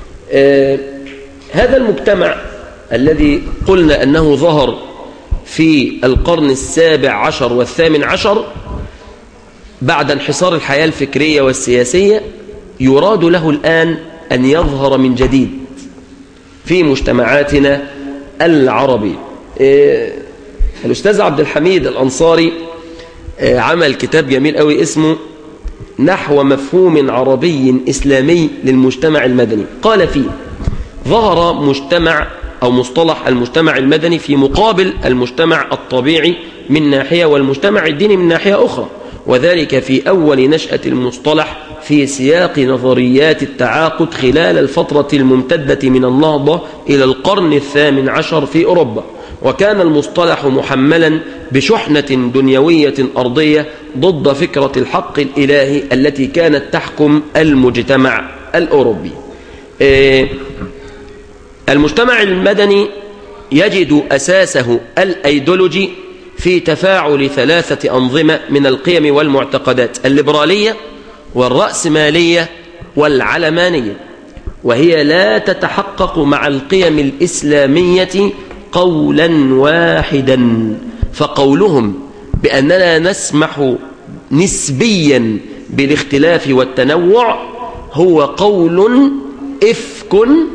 هذا المجتمع الذي قلنا أنه ظهر في القرن السابع عشر والثامن عشر بعد انحصار الحياة الفكرية والسياسية، يراد له الآن أن يظهر من جديد في مجتمعاتنا العربية. الأستاذ عبد الحميد الأنصاري عمل كتاب جميل قوي اسمه نحو مفهوم عربي إسلامي للمجتمع المدني. قال فيه: ظهر مجتمع أو مصطلح المجتمع المدني في مقابل المجتمع الطبيعي من ناحية والمجتمع الديني من ناحية أخرى، وذلك في أول نشأة المصطلح في سياق نظريات التعاقد خلال الفترة الممتدة من النهضة إلى القرن الثامن عشر في أوروبا. وكان المصطلح محملا بشحنة دنيوية أرضية ضد فكرة الحق الإلهي التي كانت تحكم المجتمع الأوروبي. المجتمع المدني يجد أساسه الأيديولوجي في تفاعل ثلاثة أنظمة من القيم والمعتقدات: الليبرالية والرأسمالية والعلمانية، وهي لا تتحقق مع القيم الإسلامية قولا واحدا. فقولهم بأننا نسمح نسبيا بالاختلاف والتنوع هو قول إفك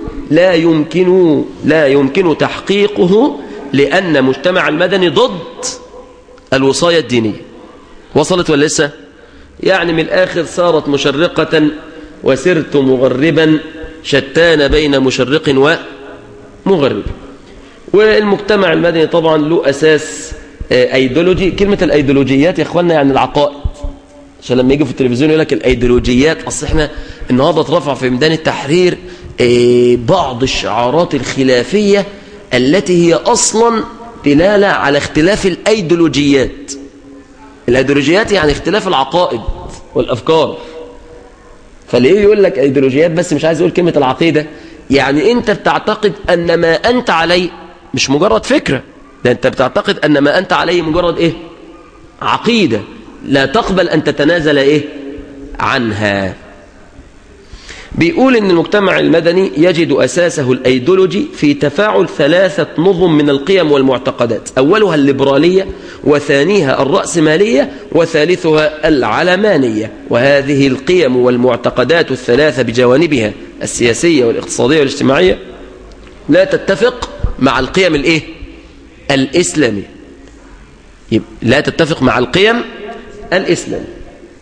لا يمكن تحقيقه، لأن مجتمع المدني ضد الوصاية الدينية. وصلت ولا لسه؟ يعني من الآخر صارت مشرقة وسرت مغربا، شتان بين مشرق ومغرب. والمجتمع المدني طبعا له أساس أيديولوجي. كلمة الأيديولوجيات يا إخواننا يعني العقائد، عشان لما يجي في التلفزيون يقول لك الأيديولوجيات، أصل إحنا النهارده اترفع في ميدان التحرير بعض الشعارات الخلافية التي هي أصلا دلالة على اختلاف الأيديولوجيات. الأيديولوجيات يعني اختلاف العقائد والأفكار. فليه يقول لك أيديولوجيات بس مش عايز يقول كلمة العقيدة؟ يعني أنت بتعتقد أن ما أنت عليه مش مجرد فكرة، ده أنت بتعتقد أن ما أنت عليه مجرد إيه؟ عقيدة لا تقبل أن تتنازل إيه؟ عنها. بيقول إن المجتمع المدني يجد أساسه الأيديولوجي في تفاعل ثلاثة نظم من القيم والمعتقدات: أولها الليبرالية، وثانيها الرأسمالية، وثالثها العلمانية. وهذه القيم والمعتقدات الثلاثة بجوانبها السياسية والاقتصادية والاجتماعية لا تتفق مع القيم الإيه؟ الإسلامية. لا تتفق مع القيم الإسلامية.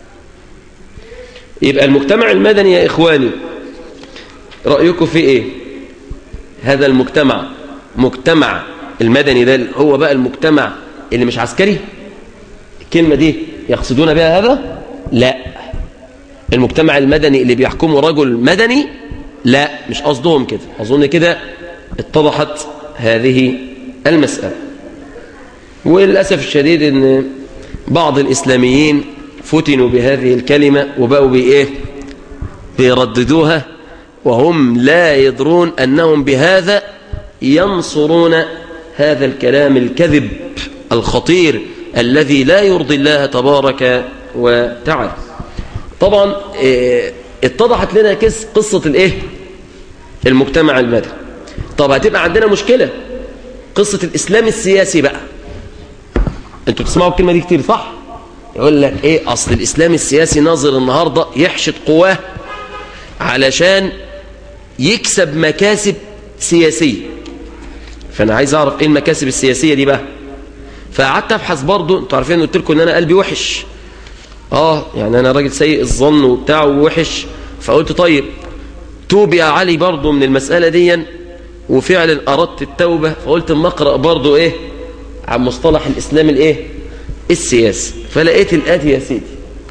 يبقى المجتمع المدني يا إخواني رأيكم في إيه؟ هذا المجتمع، مجتمع المدني ده هو بقى المجتمع اللي مش عسكري؟ الكلمة دي يقصدون بها هذا؟ لا. المجتمع المدني اللي بيحكمه رجل مدني؟ لا، مش قصدهم كده. أظن كده اتضحت هذه المسألة. وللأسف الشديد أن بعض الإسلاميين فتنوا بهذه الكلمة وبقوا بإيه؟ بيرددوها وهم لا يدرون أنهم بهذا ينصرون هذا الكلام الكذب الخطير الذي لا يرضي الله تبارك وتعالى. طبعا اتضحت لنا قصة الإيه؟ المجتمع المدني. طب هتبقى عندنا مشكلة قصة الإسلام السياسي بقى. انتوا بتسمعوا الكلمة دي كتير صح؟ يقول لك ايه؟ اصل الاسلام السياسي ناظر النهاردة يحشد قواه علشان يكسب مكاسب سياسية. فانا عايز اعرف ايه المكاسب السياسية دي بقى. فقعدت ابحث برضو. انتوا عارفين قلت لكم ان انا قلبي وحش، يعني انا راجل سيء الظن وبتاع ووحش. فقلت طيب توب يا علي برضو من المسألة دي، وفعلا اردت التوبة. فقلت اما اقرأ برضو ايه عن مصطلح الاسلام الايه السياسي. فلقيت الآتي يا سيدي: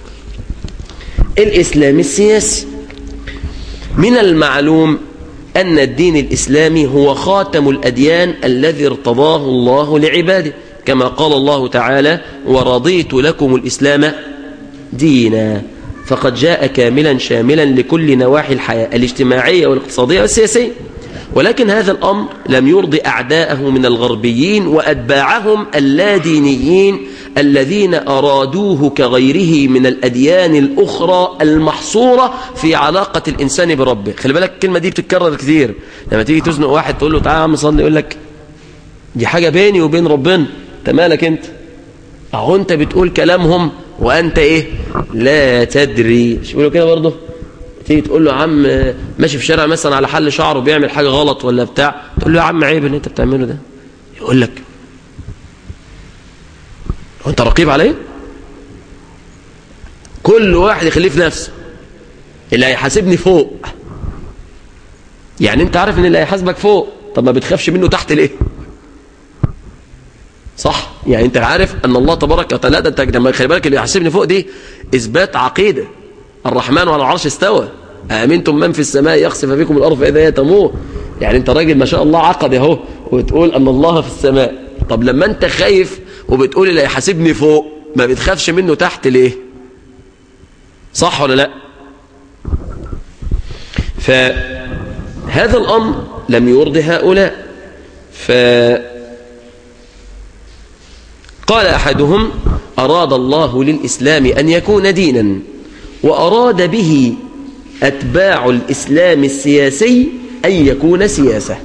الإسلام السياسي من المعلوم أن الدين الإسلامي هو خاتم الأديان الذي ارتضاه الله لعباده، كما قال الله تعالى: ورضيت لكم الإسلام دينا. فقد جاء كاملا شاملا لكل نواحي الحياة الاجتماعية والاقتصادية والسياسية. ولكن هذا الأمر لم يرضي أعداءه من الغربيين وأتباعهم اللادينيين الذين أرادوه كغيره من الأديان الأخرى المحصورة في علاقة الإنسان بربه. خلي بالك الكلمة دي بتتكرر كثير، لما تيجي تزنق واحد تقول له تعالى يا عم صلي، يقول لك دي حاجة بيني وبين ربنا، انت مالك انت؟ اهو انت بتقول كلامهم وانت ايه؟ لا تدري. مش بيقولوا كده برضه؟ تيجي تقول له يا عم ماشي في شارع مثلا على حل شعره بيعمل حاجة غلط ولا بتاع، تقول له يا عم عيب اللي انت بتعمله ده، يقول لك هو انت رقيب عليه؟ كل واحد يخليه في نفسه، اللي هيحاسبني فوق. يعني انت عارف ان اللي هيحاسبك فوق، طب ما بتخافش منه تحت ليه؟ صح؟ يعني انت عارف ان الله تبارك وتعالى، ده انت لما خلي بالك اللي يحاسبني فوق دي اثبات عقيده. الرحمن على العرش استوى، امنتم من في السماء يخسف بكم الارض فاذا هي تمور. يعني انت راجل ما شاء الله عقد اهو، وتقول ان الله في السماء. طب لما انت خايف وبتقول اللي هيحاسبني فوق، ما بتخافش منه تحت ليه؟ صح ولا لا؟ فهذا الامر لم يرضي هؤلاء. قال أحدهم أراد الله للإسلام أن يكون دينا، وأراد به أتباع الإسلام السياسي أن يكون سياسة.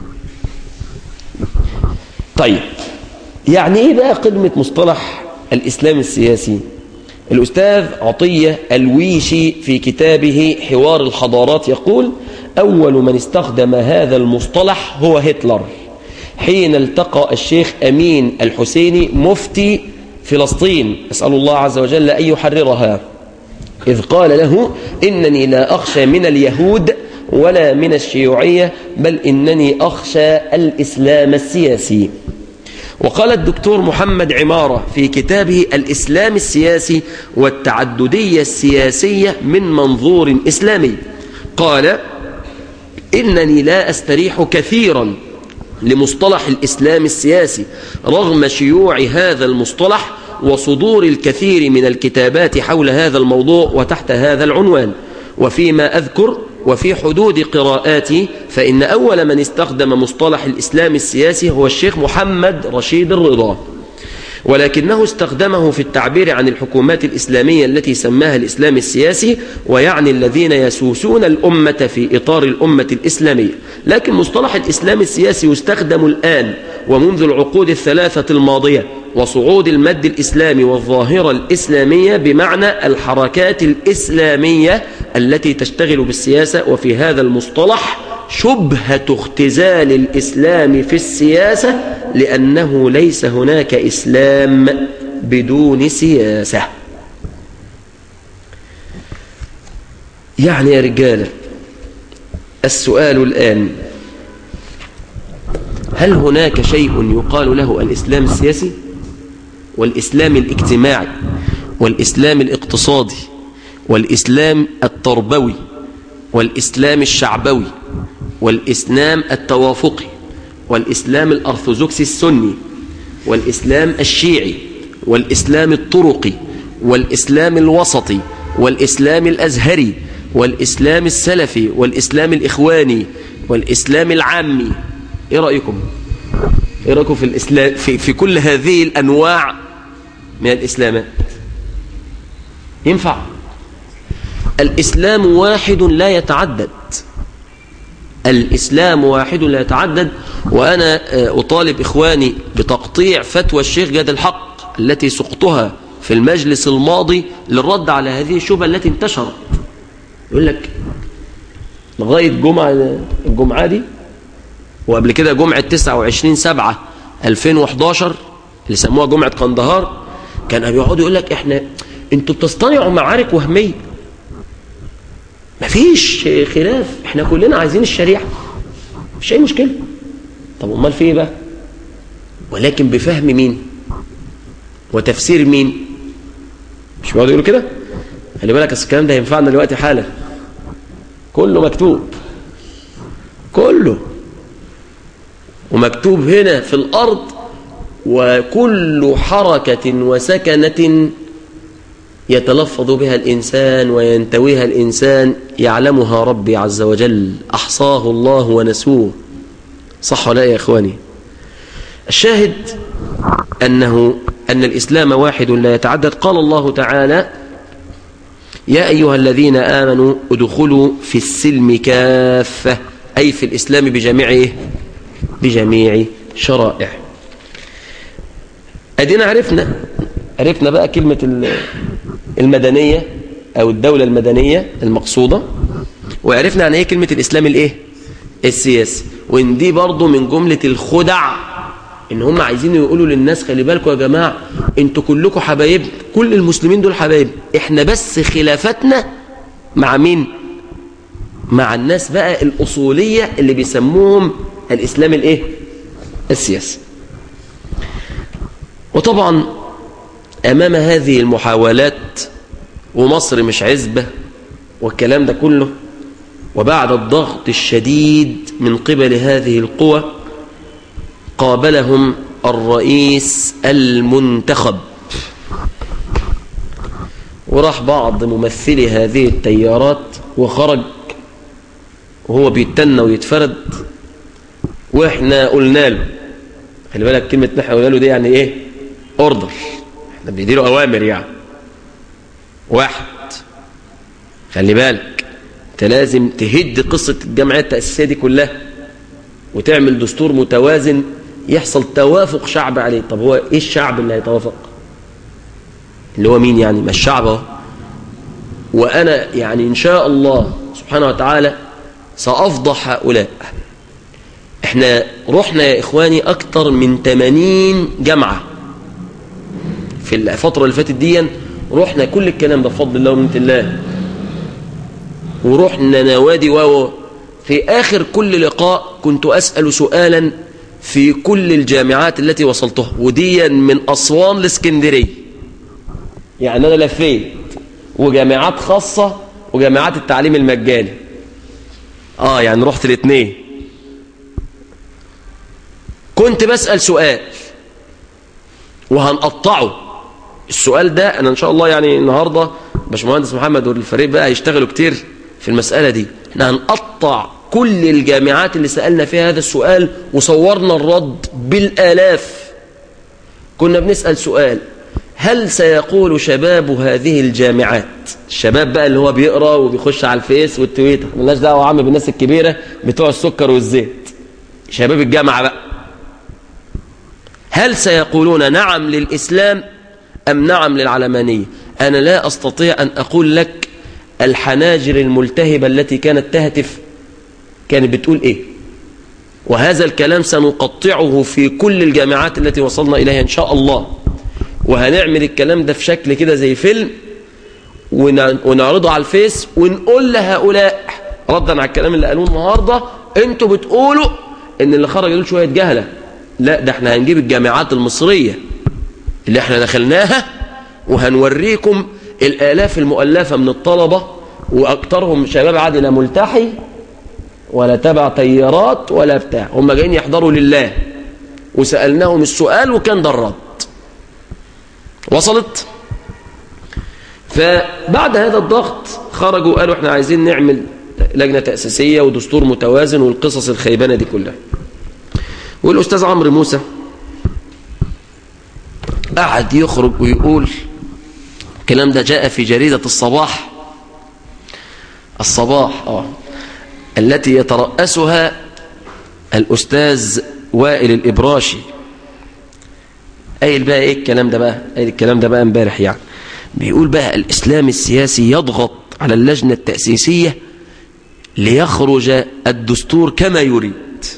طيب يعني إيه بقى قدمة مصطلح الإسلام السياسي؟ الأستاذ عطية الويشي في كتابه حوار الحضارات يقول: أول من استخدم هذا المصطلح هو هتلر، حين التقى الشيخ أمين الحسيني مفتي فلسطين، أسأل الله عز وجل أن يحررها، إذ قال له: إنني لا أخشى من اليهود ولا من الشيوعية، بل إنني أخشى الإسلام السياسي. وقال الدكتور محمد عمارة في كتابه الإسلام السياسي والتعددية السياسية من منظور إسلامي، قال: إنني لا أستريح كثيرا لمصطلح الإسلام السياسي رغم شيوع هذا المصطلح وصدور الكثير من الكتابات حول هذا الموضوع وتحت هذا العنوان. وفيما أذكر وفي حدود قراءاتي فإن أول من استخدم مصطلح الإسلام السياسي هو الشيخ محمد رشيد الرضا، ولكنه استخدمه في التعبير عن الحكومات الإسلامية التي سماها الإسلام السياسي، ويعني الذين يسوسون الأمة في إطار الأمة الإسلامية. لكن مصطلح الإسلام السياسي يستخدم الآن ومنذ العقود الثلاثة الماضية وصعود المد الإسلامي والظاهرة الإسلامية بمعنى الحركات الإسلامية التي تشتغل بالسياسة. وفي هذا المصطلح شبهة اختزال الإسلام في السياسة، لأنه ليس هناك إسلام بدون سياسة. يعني يا رجالة، السؤال الآن: هل هناك شيء يقال له الإسلام السياسي والإسلام الاجتماعي والإسلام الاقتصادي والإسلام التربوي والإسلام الشعبوي والإسلام التوافقي والإسلام الأرثوذكسي السني والإسلام الشيعي والإسلام الطرقي والإسلام الوسطي والإسلام الأزهري والإسلام السلفي والإسلام الإخواني والإسلام العامي؟ إيه رأيكم؟ إيه رأيكم في الإسلام في كل هذه الأنواع من الإسلامات؟ ينفع؟ الإسلام واحد لا يتعدد. الإسلام واحد لا يتعدد. وأنا أطالب إخواني بتقطيع فتوى الشيخ جاد الحق التي سقطها في المجلس الماضي للرد على هذه الشبهة التي انتشرت. يقول لك لغاية الجمعة دي، وقبل كده جمعة 29/7/2011 اللي سموها جمعة قندهار، كان بيقعدوا يقول لك انتوا بتصطنعوا معارك وهمية. مفيش خلاف، احنا كلنا عايزين الشريعة، مش اي مشكلة. طب امال في ايه بقى؟ ولكن بفهم مين وتفسير مين؟ مش بيقعدوا يقولوا كده؟ خلي بالك الكلام ده ينفعنا دلوقتي حالا، كله مكتوب، كله ومكتوب هنا في الأرض، وكل حركة وسكنة يتلفظ بها الإنسان وينتويها الإنسان يعلمها ربي عز وجل، أحصاه الله ونسوه. صح ولا يا إخواني؟ الشاهد أن الإسلام واحد لا يتعدد. قال الله تعالى: يا أيها الذين آمنوا ادخلوا في السلم كافة، أي في الإسلام بجميع شرائعه. أدينا عرفنا بقى كلمة المدنية أو الدولة المدنية المقصودة، وعرفنا عن إيه كلمة الإسلام السياسي. وإن دي برضو من جملة الخدع، إن هم عايزين يقولوا للناس خلي بالكم يا جماعة، انتوا كلكم حبايب، كل المسلمين دول حبايب، احنا بس خلافتنا مع مين؟ مع الناس بقى الأصولية اللي بيسموهم الإسلام السياسي. وطبعا أمام هذه المحاولات، ومصر مش عزبة والكلام ده كله، وبعد الضغط الشديد من قبل هذه القوى، قابلهم الرئيس المنتخب، وراح بعض ممثلي هذه التيارات وخرج وهو بيتنى ويتفرد، واحنا قلنا له خلي بالك، كلمة نحن قلنا له دي يعني ايه؟ اوردر، احنا بنديله اوامر. يعني واحد، خلي بالك انت لازم تهد قصة الجمعيات التأسيسية دي كلها وتعمل دستور متوازن يحصل توافق شعب عليه. طب هو ايه الشعب اللي هيتوافق؟ اللي هو مين يعني؟ ما الشعب اهو. وانا يعني ان شاء الله سبحانه وتعالى سأفضح هؤلاء. احنا رحنا يا اخواني اكتر من 80 جامعة في الفترة اللي فاتت دي، رحنا كل الكلام ده بفضل الله ومنة الله، ورحنا نوادي في آخر كل لقاء كنت أسأل سؤالا في كل الجامعات التي وصلتها، وديا من أسوان لاسكندرية، يعني أنا لفيت، وجامعات خاصة وجامعات التعليم المجاني، يعني رحت الاثنين. كنت بسأل سؤال وهنقطعه السؤال ده، أنا إن شاء الله يعني النهاردة باشمهندس محمد والفريق بقى هيشتغلوا كتير في المسألة دي. احنا هنقطع كل الجامعات اللي سألنا فيها هذا السؤال وصورنا الرد بالآلاف. كنا بنسأل سؤال: هل سيقول شباب هذه الجامعات، الشباب بقى اللي هو بيقرأ وبيخش على الفيس والتويتر، ملناش دعوة يا عم بالناس الكبيرة بتوع السكر والزيت، شباب الجامعة بقى، هل سيقولون نعم للإسلام أم نعم للعلمانية؟ أنا لا أستطيع أن أقول لك الحناجر الملتهبة التي كانت تهتف كانت بتقول إيه، وهذا الكلام سنقطعه في كل الجامعات التي وصلنا إليها إن شاء الله، وهنعمل الكلام ده في شكل كده زي فيلم ونعرضه على الفيس، ونقول لهؤلاء ردا على الكلام اللي قالوه النهاردة: انتوا بتقولوا ان اللي خرج دول شوية جهلة. لا، ده احنا هنجيب الجامعات المصرية اللي احنا دخلناها وهنوريكم الآلاف المؤلفة من الطلبة، وأكثرهم شباب عادي لا ملتحي ولا تبع تيارات ولا بتاع، هم جايين يحضروا لله، وسألناهم السؤال وكان ده الرد. وصلت؟ فبعد هذا الضغط خرجوا قالوا احنا عايزين نعمل لجنة تأسيسية ودستور متوازن والقصص الخيبانة دي كلها. والأستاذ عمرو موسى قعد يخرج ويقول الكلام ده جاء في جريدة الصباح التي يترأسها الأستاذ وائل الإبراشي. قايل بقى ايه الكلام ده بقى؟ قايل الكلام ده بقى امبارح، يعني بيقول بقى الإسلام السياسي يضغط على اللجنة التأسيسية ليخرج الدستور كما يريد.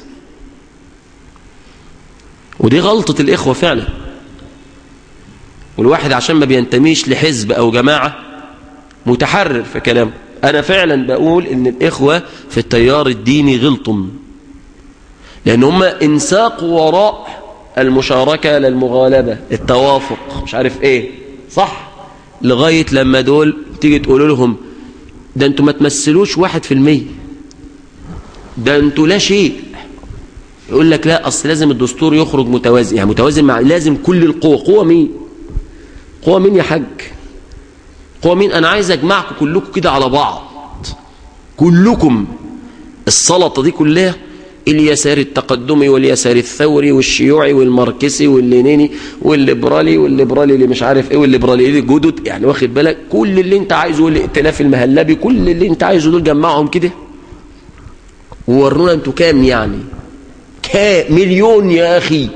ودي غلطة الإخوة فعلا، والواحد عشان ما بينتميش لحزب أو جماعة متحرر في كلامه. أنا فعلا بقول إن الإخوة في التيار الديني غلطهم، لأن هم انساقوا وراء المشاركة للمغالبة، التوافق، مش عارف إيه، صح؟ لغاية لما دول تيجي تقول لهم ده أنتوا ما تمثلوش 1%، ده أنتوا لا شيء. يقول لك لا، أصل لازم الدستور يخرج متوازن. يعني متوازن مع لازم كل القوة. قوة مين؟ قوة مين يا حاج؟ قوة مين؟ أنا عايز أجمعكم كلكم كده على بعض، كلكم السلطة دي كلها اليسار التقدمي واليسار الثوري والشيوعي والماركسي واللينيني والليبرالي اللي مش عارف ايه والليبرالي الجدد، يعني واخد بالك كل اللي انت عايزه، والائتلاف المهلبي، كل اللي انت عايزه دول جمعهم كده وورونا انتوا كام، يعني كام مليون يا اخي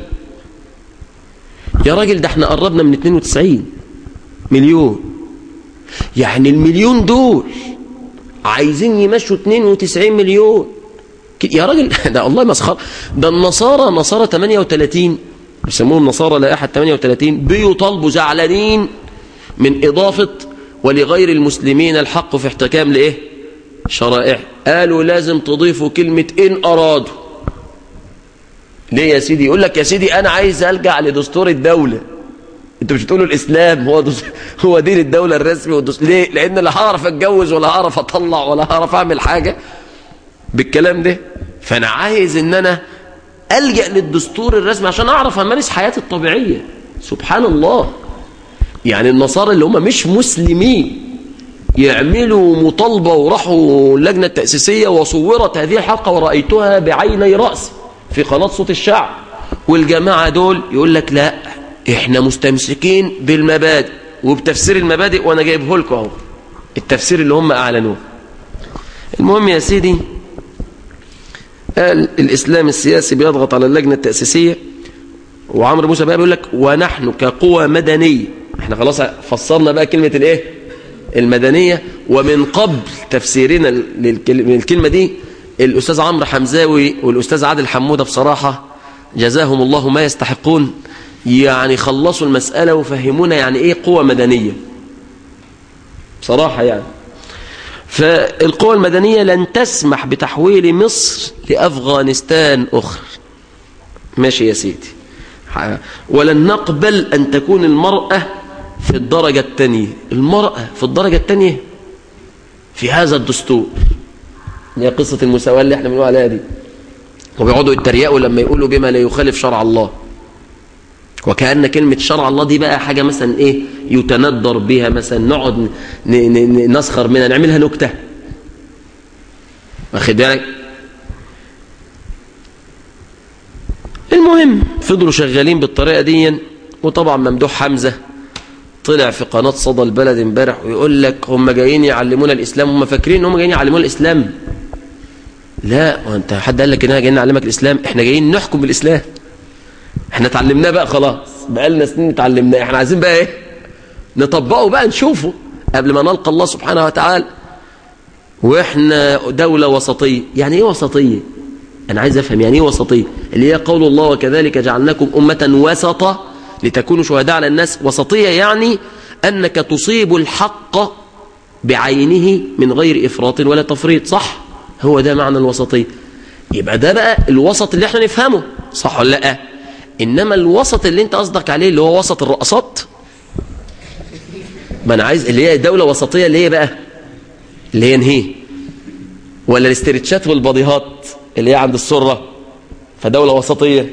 يا راجل، ده احنا قربنا من 92 مليون. يعني المليون دول عايزين يمشوا 92 مليون يا راجل. ده والله مسخره. ده النصارى 38 بيسموهم نصارى لائحة 38 بيطالبوا زعلانين من إضافة ولغير المسلمين الحق في احتكام لإيه؟ شرائع. قالوا لازم تضيفوا كلمة إن أرادوا. ليه يا سيدي؟ يقول لك يا سيدي أنا عايز ألجأ لدستور الدولة. أنتوا مش بتقولوا الإسلام هو دين الدولة الرسمي والدستور. ليه؟ لأن لا هعرف أتجوز ولا هعرف أطلع ولا هعرف أعمل حاجة بالكلام ده. فأنا عايز إن أنا ألجأ للدستور الرسمي عشان أعرف أمارس حياتي الطبيعية. سبحان الله. يعني النصارى اللي هم مش مسلمين يعملوا مطالبة، وراحوا اللجنة التأسيسية وصورت هذه الحلقة ورأيتها بعيني رأسي في قناة صوت الشعب. والجماعة دول يقول لك لا احنا مستمسكين بالمبادئ وبتفسير المبادئ، وانا جايبه لكم اهو التفسير اللي هم اعلنوه. المهم يا سيدي، قال الاسلام السياسي بيضغط على اللجنة التأسيسية، وعمرو موسى بقى بيقول لك ونحن كقوى مدنية. احنا خلاص فسرنا بقى كلمة الايه المدنية. ومن قبل تفسيرنا للكلمة دي الأستاذ عمرو حمزاوي والأستاذ عادل حمودة بصراحة جزاهم الله ما يستحقون، يعني خلصوا المسألة وفهمونا يعني ايه قوة مدنية بصراحة. يعني فالقوى المدنية لن تسمح بتحويل مصر لأفغانستان أخرى. ماشي يا سيدي. ولن نقبل أن تكون المرأة في الدرجة الثانية. المرأة في الدرجة الثانية في هذا الدستور. هي قصة المساواة اللي احنا بنقول عليها دي، وبيقعدوا يتريقوا لما يقولوا بما لا يخالف شرع الله، وكأن كلمة شرع الله دي بقى حاجة مثلا ايه يتندر بها، مثلا نقعد نسخر منها، نعملها نكتة. واخد بالك؟ المهم فضلوا شغالين بالطريقة دي. وطبعا ممدوح حمزة طلع في قناة صدى البلد امبارح ويقول لك هم جايين يعلمونا الإسلام، هم فاكرين ان هم جايين يعلمونا الإسلام. لا، وانت حد قال لك اننا جايين نعلمك الإسلام؟ احنا جايين نحكم بالإسلام. احنا اتعلمناه بقى خلاص، بقالنا سنين اتعلمناه، احنا عايزين بقى ايه نطبقه بقى، نشوفه قبل ما نلقى الله سبحانه وتعالى. واحنا دولة وسطية. يعني ايه وسطية؟ انا عايز افهم يعني ايه وسطية. اللي هي قول الله وكذلك جعلناكم أمة وسطا لتكونوا شهداء على الناس. وسطية يعني انك تصيب الحق بعينه من غير افراط ولا تفريط. صح؟ هو ده معنى الوسطية. يبقى ده بقى الوسط اللي احنا نفهمه، صح ولا لا؟ انما الوسط اللي انت قصدك عليه اللي هو وسط الرقصات، ما انا عايز اللي هي دولة وسطية اللي هي بقى اللي هي نهي، ولا الاسترتشات والبضيهات اللي هي عند السرة، فدولة وسطية.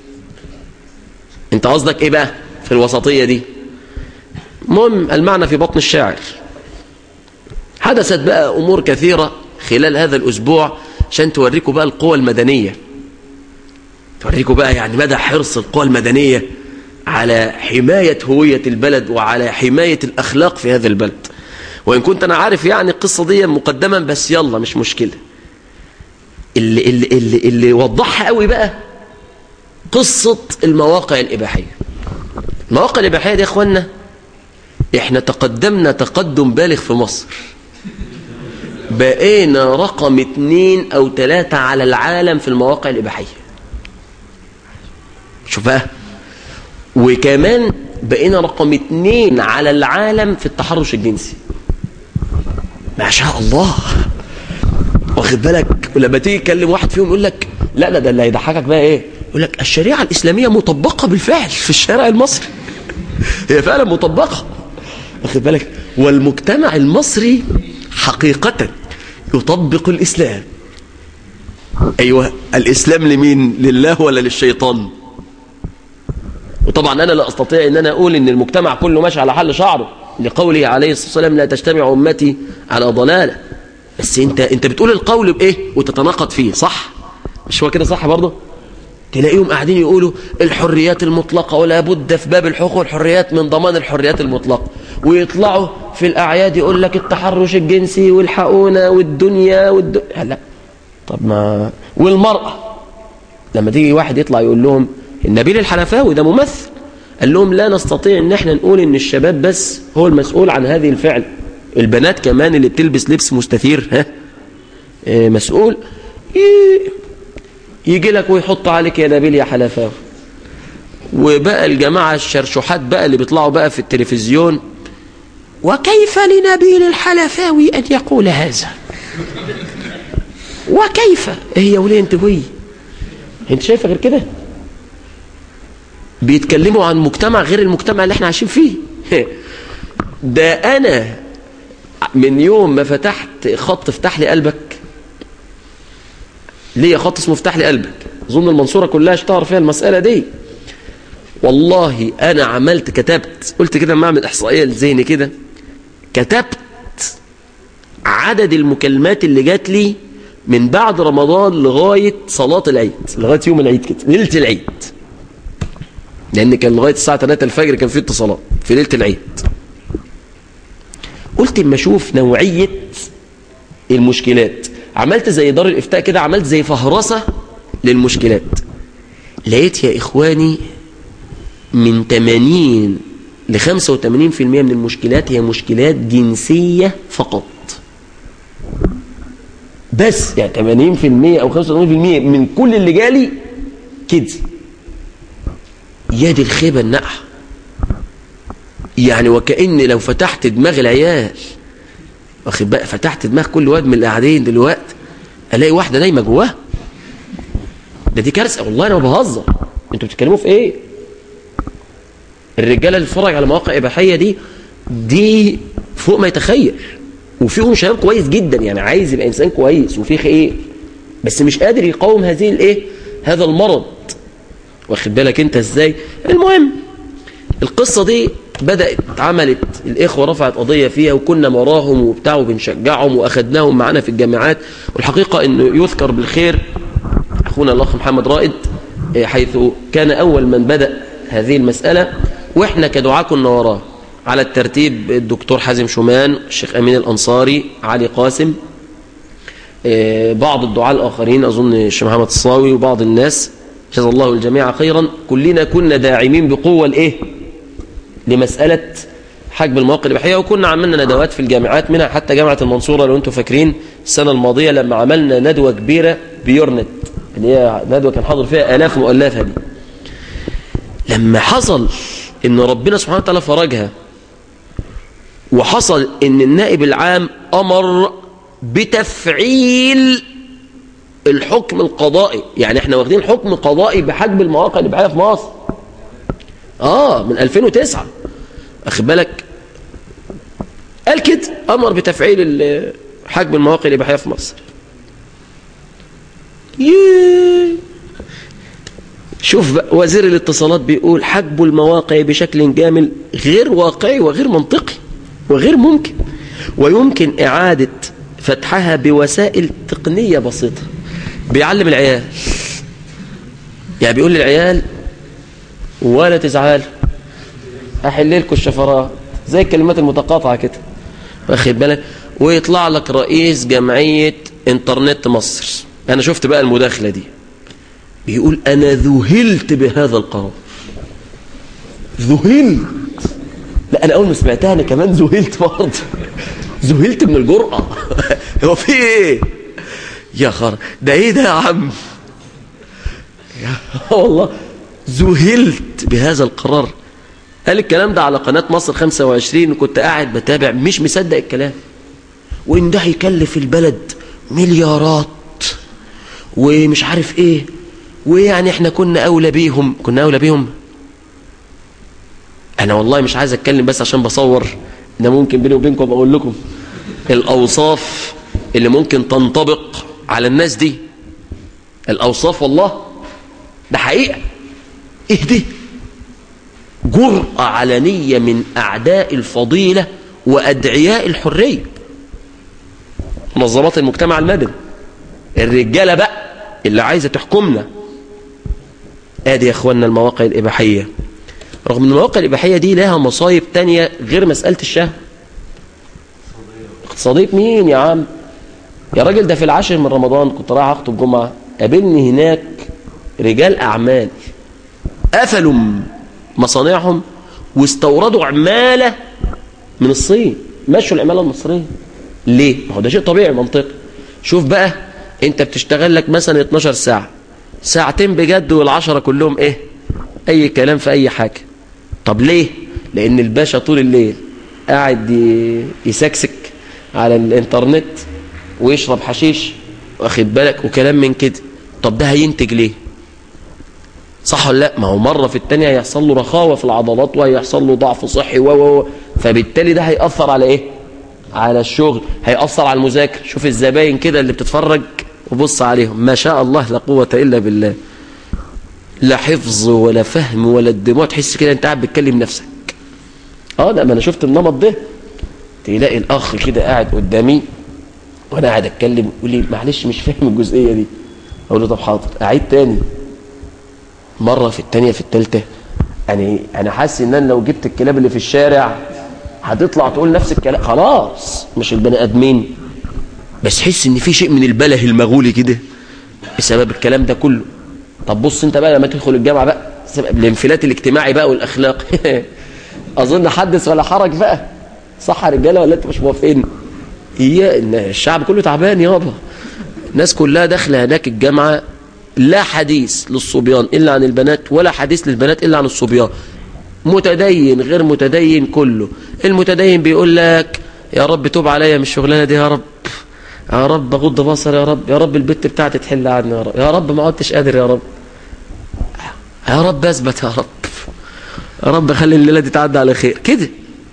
انت قصدك ايه بقى في الوسطية دي؟ المهم المعنى في بطن الشاعر. حدثت بقى امور كثيرة خلال هذا الاسبوع عشان توريكم بقى القوى المدنية، توريكم بقى يعني مدى حرص القوى المدنية على حماية هوية البلد وعلى حماية الأخلاق في هذا البلد. وإن كنت أنا عارف يعني القصة دي مقدما، بس يلا مش مشكلة. اللي وضحها قوي بقى قصة المواقع الإباحية. المواقع الإباحية دي يا أخوانا إحنا تقدمنا تقدم بالغ في مصر، بقينا رقم 2 أو 3 على العالم في المواقع الإباحية. شوف بقى، وكمان بقينا رقم 2 على العالم في التحرش الجنسي. ما شاء الله. واخد بالك؟ ولما تيجي تكلم واحد فيهم يقول لك لا ده اللي هيضحكك بقى ايه، يقول لك الشريعة الإسلامية مطبقة بالفعل في الشارع المصري. هي فعلا مطبقة. واخد بالك؟ والمجتمع المصري حقيقة يطبق الإسلام. أيوة، الإسلام لمين؟ لله ولا للشيطان؟ وطبعا أنا لا أستطيع أن أنا أقول أن المجتمع كله ماشي على حل شعره، لقوله عليه الصلاة والسلام لا تجتمع أمتي على ضلالة. بس أنت بتقول القول بإيه وتتناقض فيه، صح؟ مش هو كده صح برضه؟ تلاقيهم قاعدين يقولوا الحريات المطلقة ولا بد في باب الحقوق والحريات من ضمان الحريات المطلقة، ويطلعوا في الأعياد يقول لك التحرش الجنسي والحقونا والدنيا لا. طب ما والمرأة لما تيجي واحد يطلع يقول لهم النبيل الحلفاوي ده ممثل قال لهم لا نستطيع ان احنا نقول ان الشباب بس هو المسؤول عن هذه الفعل، البنات كمان اللي بتلبس لبس مستثير مسؤول. يجي لك ويحط عليك يا نبيل يا حلفاوي. وبقى الجماعة الشرشوحات بقى اللي بيطلعوا بقى في التلفزيون، وكيف لنبيل الحلفاوي أن يقول هذا؟ وكيف؟ هي وليه انت وي؟ انت شايفة غير كده؟ بيتكلموا عن مجتمع غير المجتمع اللي احنا عايشين فيه. ده أنا من يوم ما فتحت خط افتح لي قلبك، ليه خط اسمه افتح لي قلبك، اظن المنصورة كلها اشتهر فيها المسألة دي. والله انا عملت كتبت قلت كده ما اعمل احصائية لذهني كده، كتبت عدد المكالمات اللي جات لي من بعد رمضان لغاية صلاة العيد، لغاية يوم العيد كده، ليلة العيد، لان كان لغاية الساعة 3 الفجر كان في اتصالات في ليلة العيد. قلت اما اشوف نوعية المشكلات، عملت زي دار الافتاء كده، عملت زي فهرسة للمشكلات، لقيت يا اخواني من 80 ل 85% من المشكلات هي مشكلات جنسية فقط بس، يعني 80% او 85% من كل اللي جالي كده. يا دي الخيبة النقح، يعني وكأن لو فتحت دماغ العيال، واخد بقى، فتحت دماغ كل واد من اللي قاعدين دلوقتي الاقي واحده نايمه جواها. دي كارثه والله، انا ما بهزر. انتوا بتتكلموا في ايه؟ الرجاله اللي بتتفرج على مواقع اباحيه دي فوق ما يتخيل، وفيهم شباب كويس جدا، يعني عايز يبقى انسان كويس وفيه خير، بس مش قادر يقاوم هذا المرض. واخد بالك انت ازاي؟ المهم القصه دي بدأت عملت الإخوة رفعت قضية فيها، وكنا وراهم وبتاع وبنشجعهم وأخدناهم معنا في الجامعات. والحقيقة أنه يذكر بالخير أخونا الأخ محمد رائد، حيث كان أول من بدأ هذه المسألة، وإحنا كدعاة كنا وراه على الترتيب الدكتور حازم شومان، الشيخ أمين الأنصاري، علي قاسم، بعض الدعاة الآخرين، أظن الشيخ محمد الصاوي، وبعض الناس جزا الله الجميع خيرا. كلنا كنا داعمين بقوة لمسألة حجب المواقع الإباحية، وكنا عملنا ندوات في الجامعات، منها حتى جامعة المنصورة لو أنتم فاكرين السنة الماضية لما عملنا ندوة كبيرة بيورنت، اللي هي ندوة كان حاضر فيها آلاف مؤلفة دي. لما حصل إن ربنا سبحانه وتعالى فرجها، وحصل إن النائب العام أمر بتفعيل الحكم القضائي، يعني احنا واخدين حكم قضائي بحجب المواقع الإباحية في مصر من 2009، أخد بالك، قال كده أمر بتفعيل حجب المواقع الإباحية في مصر. شوف بقى وزير الاتصالات بيقول حجب المواقع بشكل جامل غير واقعي وغير منطقي وغير ممكن، ويمكن إعادة فتحها بوسائل تقنية بسيطة. بيعلم العيال، يعني بيقول للعيال ولا تزعل، احل لكم الشفرات، زي الكلمات المتقاطعه كده، واخد بالك، ويطلع لك رئيس جمعيه انترنت مصر. انا شفت بقى المداخله دي، بيقول انا ذهلت بهذا القرار. ذهلت؟ لا انا اول ما سمعتها انا كمان ذهلت برضه. ذهلت من الجرأه. هو في ايه يا خرا؟ ده ايه ده يا عم؟ والله ذهلت بهذا القرار. قال الكلام ده على قناة مصر 25، وكنت قاعد بتابع مش مصدق الكلام، وإن ده هيكلف البلد مليارات ومش عارف إيه، ويعني إحنا كنا أولى بيهم. أنا والله مش عايز أتكلم بس عشان بصور، ده ممكن بيني وبينكم بقول لكم الأوصاف اللي ممكن تنطبق على الناس دي، الأوصاف والله ده حقيقة. إيه دي؟ جرأة علنية من أعداء الفضيلة وأدعياء الحرية، منظمات المجتمع المدني، الرجالة بقى اللي عايزة تحكمنا. ادي يا اخوانا المواقع الإباحية. رغم ان المواقع الإباحية دي لها مصايب تانية غير مسألة الشهوة. اقتصادية مين يا عم؟ يا راجل ده في العاشر من رمضان كنت رايح اخطب جمعة، قابلني هناك رجال أعمال قفلوا مصانعهم واستوردوا عمالة من الصين، مشوا العمالة المصرية. ليه؟ ما هو ده شيء طبيعي منطقي. شوف بقى، انت بتشتغل لك مثلا 12 ساعة، ساعتين بجد والعشرة كلهم ايه؟ اي كلام في اي حاجة. طب ليه؟ لان الباشا طول الليل قاعد يسكسك على الانترنت ويشرب حشيش، واخد بالك، وكلام من كده. طب ده هينتج ليه؟ صح ولا لا؟ ما هو مرة في التانية هيحصل له رخاوة في العضلات وهيحصل له ضعف صحي فبالتالي ده هيأثر على ايه؟ على الشغل، هيأثر على المذاكرة. شوف الزباين كده اللي بتتفرج وبص عليهم، ما شاء الله لا قوة إلا بالله، لا حفظ ولا فهم ولا الدموع، تحس كده انت قاعد بتكلم نفسك. ده ما انا شفت النمط ده. تلاقي الاخ كده قاعد قدامي وانا قاعد اتكلم يقول لي معلش مش فاهم الجزئية دي، اقول له طب حاضر اعيد تاني. مرة في التانية في التالتة، يعني انا حاسس ان انا لو جبت الكلاب اللي في الشارع هتطلع تقول نفس الكلام. خلاص مش البني ادمين، بس حس ان في شيء من البله المغولي كده بسبب الكلام ده كله. طب بص انت بقى لما تدخل الجامعه بقى، بسبب الانفلات الاجتماعي بقى والاخلاق اظن حدث ولا حرج بقى. صح يا رجاله ولا انتوا مش موافقين؟ هي ان الشعب كله تعبان يابا. الناس كلها داخله هناك الجامعه، لا حديث للصبيان الا عن البنات ولا حديث للبنات الا عن الصبيان. متدين غير متدين كله. المتدين بيقول لك يا رب توب عليا من الشغلانه دي، يا رب، يا رب اغض بصر، يا رب، يا رب البت بتاعتي تحل عني، يا رب، يا رب ما عدتش قادر، يا رب، يا رب اثبت، يا رب، يا رب خلي الليله دي تعدي على خير كده.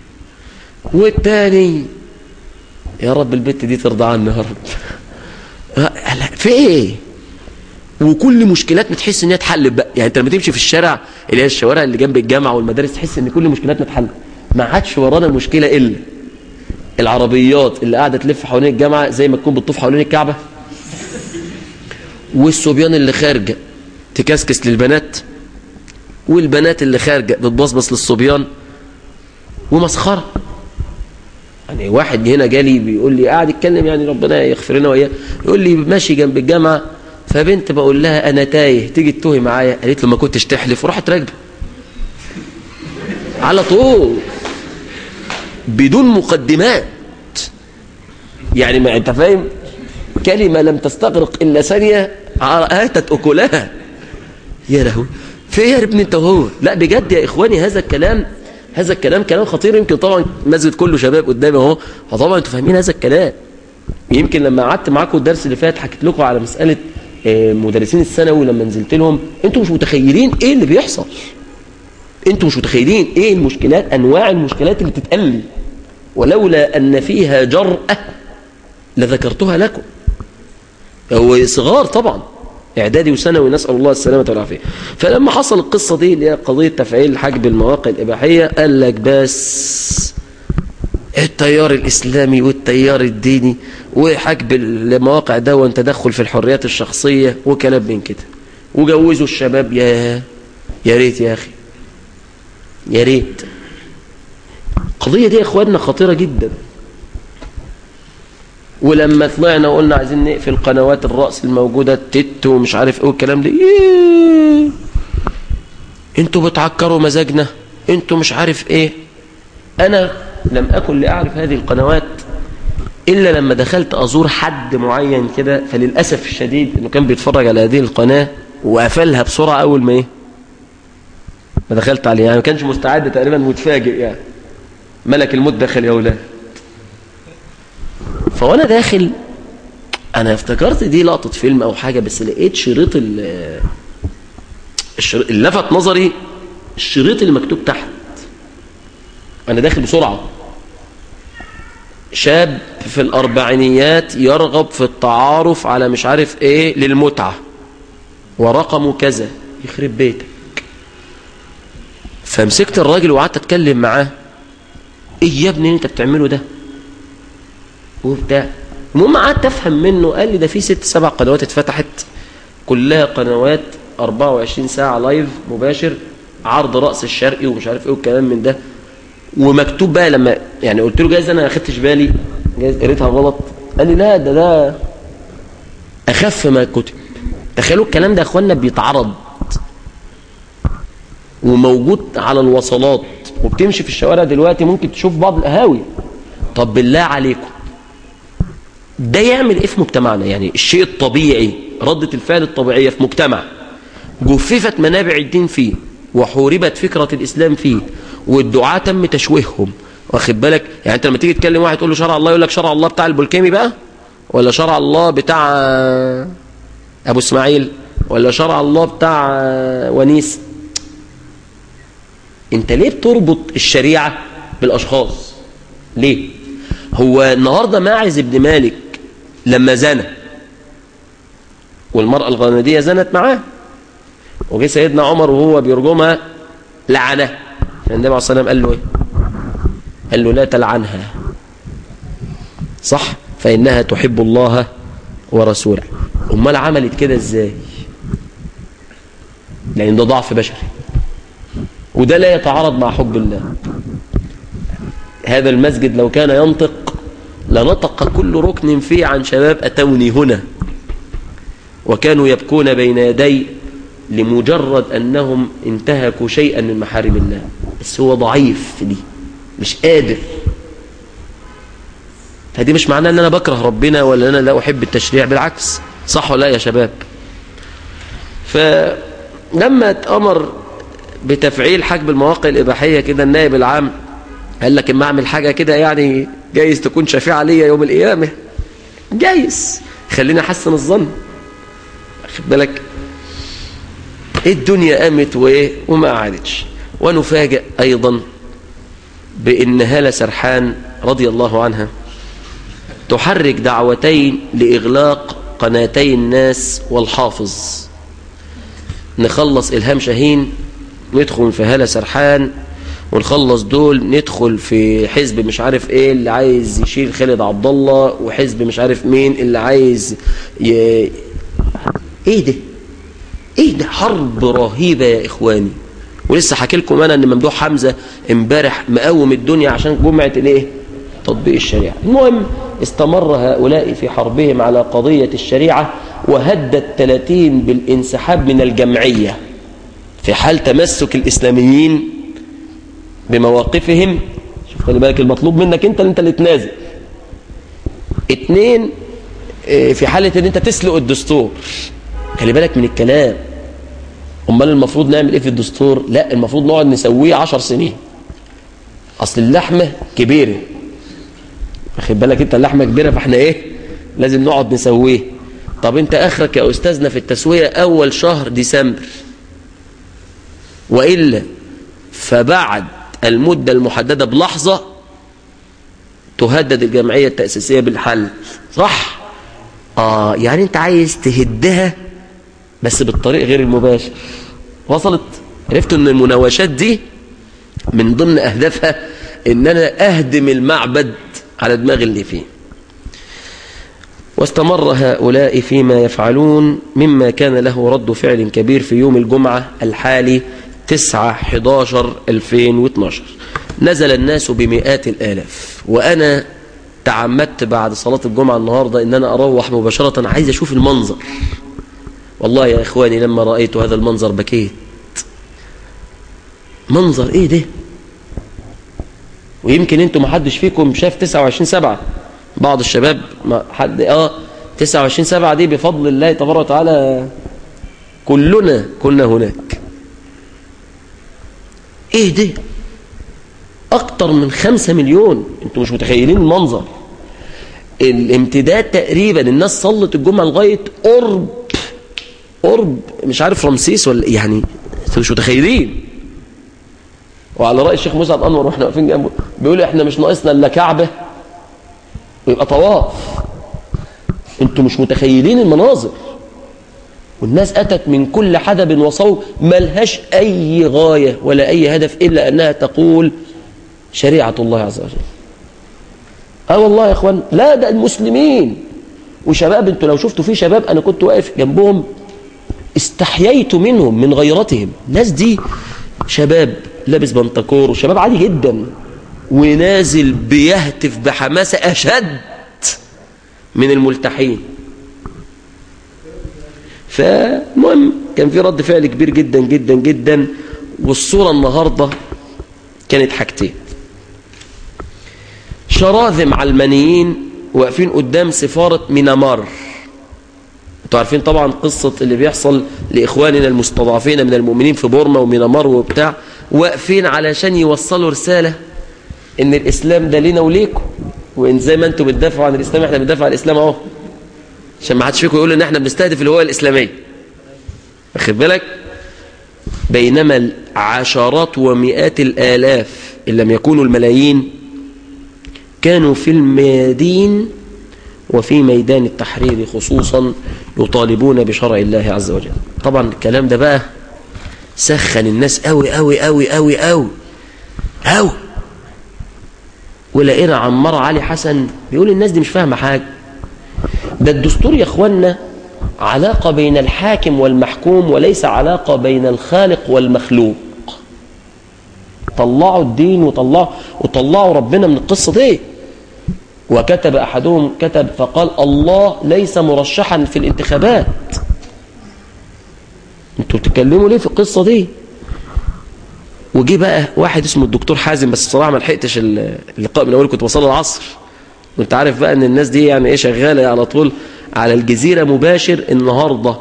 والتاني يا رب البت دي ترضى عني، يا رب. في ايه؟ وكل مشكلاتنا تحس ان هي اتحلت بقى. يعني انت لما تمشي في الشارع اللي هي الشوارع اللي جنب الجامعه والمدارس تحس ان كل مشكلاتنا اتحلت. ما عادش ورانا مشكله الا العربيات اللي قاعده تلف حوالين الجامعه زي ما تكون بتطوف حوالين الكعبه، والصبيان اللي خارجه تكسكس للبنات، والبنات اللي خارجه بتبصبص للصبيان، ومسخره. يعني واحد هنا جالي بيقول لي، قاعد يتكلم يعني ربنا يغفر لنا واياه، يقول لي ماشي جنب الجامعه فبنت بقول لها انا تايه، تيجي تتوهي معايا، قالت له ما كنتش تحلف، وراحت راكبه على طول بدون مقدمات. يعني ما انت فاهم، كلمه لم تستغرق الا ثانيه اتت اكلها. يا لهوي، في ايه يا ابني انت وهو؟ لا بجد يا اخواني، هذا الكلام كلام خطير. يمكن طبعا المسجد كله شباب قدامي اهو، فطبعا انتوا فاهمين هذا الكلام. يمكن لما قعدت معاكم الدرس اللي فات حكيت لكم على مساله مدرسين الثانوي، لما نزلت لهم انتوا مش متخيلين ايه اللي بيحصل، انتوا مش متخيلين ايه المشكلات، انواع المشكلات اللي بتتقلي، ولولا ان فيها جرأة لذكرتها لكم. هو صغار طبعا، اعدادي وثانوي، نسأل الله السلامة والعافية. فلما حصل القصة دي اللي هي قضية تفعيل حجب المواقع الإباحية، قال لك بس التيار الإسلامي والتيار الديني وحجب المواقع ده وتدخل في الحريات الشخصية وكلام من كده، وجوزوا الشباب. يا ريت يا أخي، يا ريت. القضية دي يا إخواننا خطيرة جدا. ولما طلعنا وقلنا عايزين نقفل قنوات الرأس الموجودة، التت ومش عارف ايه والكلام ده، انتوا بتعكروا مزاجنا، انتوا مش عارف ايه. انا لم اكن لاعرف هذه القنوات الا لما دخلت ازور حد معين كده، فللاسف الشديد انه كان بيتفرج على هذه القناة وقفلها بسرعة اول ما دخلت عليها. يعني ما كانش مستعد، تقريبا متفاجئ، يعني ملك الموت دخل يا اولاد. فوانا داخل انا افتكرت دي لقطة فيلم او حاجة، بس لقيت شريط اللي لفت نظري، الشريط اللي مكتوب تحت. انا داخل بسرعة، شاب في الاربعينيات يرغب في التعارف على مش عارف ايه للمتعة ورقمه كذا، يخرب بيتك. فمسكت الراجل وقعدت اتكلم معاه، ايه يا ابني انت بتعمله ده وبتاع. المهم قعدت افهم منه، قال لي ده في 6-7 قنوات اتفتحت كلها قنوات 24 ساعة لايف مباشر، عرض رأس الشرقي ومش عارف ايه والكلام من ده. ومكتوب بقى، لما يعني قلت له جايز انا ما خدتش بالي، جايز قريتها غلط، قال لي لا ده اخف ما كتب. تخيلوا الكلام ده يا اخوانا بيتعرض وموجود على الوصلات، وبتمشي في الشوارع دلوقتي ممكن تشوف بعض القهاوي. طب بالله عليكم ده يعمل ايه في مجتمعنا؟ يعني الشيء الطبيعي، ردة الفعل الطبيعية في مجتمع جففت منابع الدين فيه وحوربت فكرة الإسلام فيه والدعاة تم تشويههم، واخد بالك؟ يعني انت لما تيجي تكلم واحد تقول له شرع الله، يقول لك شرع الله بتاع البلكيمي بقى، ولا شرع الله بتاع ابو اسماعيل، ولا شرع الله بتاع ونيس. انت ليه بتربط الشريعة بالاشخاص؟ ليه؟ هو النهاردة ماعز بن مالك لما زنى والمرأة الغامدية زنت معاه، وجه سيدنا عمر وهو بيرجمها لعنه، النبي عليه الصلاة والسلام قال له ايه؟ قال له لا تلعنها، صح؟ فإنها تحب الله ورسوله. امال عملت كده ازاي؟ لأن ده ضعف بشري، وده لا يتعارض مع حب الله. هذا المسجد لو كان ينطق لنطق كل ركن فيه عن شباب أتوني هنا وكانوا يبكون بين يدي لمجرد أنهم انتهكوا شيئا من محارم الله، بس هو ضعيف في دي، مش قادر. فدي مش معناه أن أنا بكره ربنا ولا أنا لا أحب التشريع، بالعكس، صح ولا لا يا شباب؟ فلما اتأمر بتفعيل حجب المواقع الإباحية كده، النائب العام قال لك اما اعمل حاجة كده يعني جايز تكون شفيعة ليا يوم القيامة، جايز خلينا احسن الظن، واخد بالك؟ الدنيا قامت وايه وما قعدتش. ونفاجئ ايضا بان هالة سرحان رضي الله عنها تحرك دعوتين لاغلاق قناتي الناس والحافظ. نخلص إلهام شاهين ندخل في هالة سرحان، ونخلص دول ندخل في حزب مش عارف ايه اللي عايز يشيل خالد عبد الله، وحزب مش عارف مين اللي عايز ايه ده؟ ايه ده؟ حرب رهيبة يا اخواني. ولسه حكي لكم انا ان ممدوح حمزة امبارح مقوم الدنيا عشان جمعة الايه؟ تطبيق الشريعة. المهم استمر هؤلاء في حربهم على قضية الشريعة، وهدد 30 بالانسحاب من الجمعية في حال تمسك الإسلاميين بمواقفهم. شوف خلي بالك، المطلوب منك انت اللي تنازل. 2 في حالة ان انت تسلق الدستور. خلي بالك من الكلام. امال المفروض نعمل ايه في الدستور؟ لا، المفروض نقعد نسويه 10 سنين، اصل اللحمة كبيرة، واخد بالك انت؟ اللحمة كبيرة، فاحنا ايه لازم نقعد نسويه. طب انت اخرك يا استاذنا في التسوية اول شهر ديسمبر، وإلا فبعد المدة المحددة بلحظة تهدد الجمعية التأسيسية بالحل، صح؟ يعني انت عايز تهدها بس بالطريق غير المباشر. وصلت؟ عرفت ان المناوشات دي من ضمن اهدافها ان انا اهدم المعبد على دماغ اللي فيه. واستمر هؤلاء فيما يفعلون، مما كان له رد فعل كبير في يوم الجمعة الحالي 9/11/2012. نزل الناس بمئات الآلاف، وأنا تعمدت بعد صلاة الجمعة النهاردة إن أنا أروح مباشرة عايز أشوف المنظر. والله يا إخواني لما رأيت هذا المنظر بكيت. منظر إيه ده؟ ويمكن أنتم محدش فيكم شاف 29/7. بعض الشباب ما حد 29/7 دي بفضل الله تبارك وتعالى كلنا كنا هناك. ايه ده؟ اكتر من 5 مليون. انتوا مش متخيلين المنظر. الامتداد تقريبا الناس صلت الجمعة لغاية قرب مش عارف رمسيس ولا يعني، انتوا مش متخيلين. وعلى رأي الشيخ مسعد أنور واحنا واقفين جنبه بيقول احنا مش ناقصنا الا كعبة ويبقى طواف. انتوا مش متخيلين المناظر. والناس أتت من كل حدب وصوب، ملهاش أي غاية ولا أي هدف إلا أنها تقول شريعة الله عز وجل. والله يا إخوان، لا ده المسلمين وشباب. انتوا لو شفتوا في شباب أنا كنت واقف جنبهم استحييت منهم من غيرتهم. الناس دي شباب لابس بنطكور وشباب عادي جدا ونازل بيهتف بحماسة أشد من الملتحين. فالمهم كان في رد فعل كبير جدا جدا جدا. والصورة النهاردة كانت حاجتين: شراذم علمانيين واقفين قدام سفارة ميانمار. انتوا عارفين طبعا قصة اللي بيحصل لإخواننا المستضعفين من المؤمنين في بورما وميانمار وبتاع، واقفين علشان يوصلوا رسالة ان الإسلام ده لنا وليكم، وان زي ما انتوا بتدافعوا عن الإسلام احنا بندافع عن الإسلام اهو، عشان ما حدش فيكم يقول ان احنا بنستهدف الهوية الإسلامية. واخد بالك؟ بينما عشرات ومئات الآلاف إن لم يكونوا الملايين كانوا في الميادين وفي ميدان التحرير خصوصا يطالبون بشرع الله عز وجل. طبعا الكلام ده بقى سخن الناس قوي قوي قوي قوي قوي قوي. ولقينا عمار علي حسن بيقول الناس دي مش فاهمة حاجة، ده الدستور يا اخوانا علاقة بين الحاكم والمحكوم وليس علاقة بين الخالق والمخلوق. طلعوا الدين وطلعوا ربنا من القصة دي. وكتب أحدهم كتب فقال الله ليس مرشحا في الانتخابات. انتوا بتتكلموا ليه في القصة دي؟ وجي بقى واحد اسمه الدكتور حازم، بس الصراحة ما لحقتش اللقاء من أول، كنت وصل العصر، وانت عارف بقى ان الناس دي يعني ايه شغالة على طول على الجزيرة مباشر. النهاردة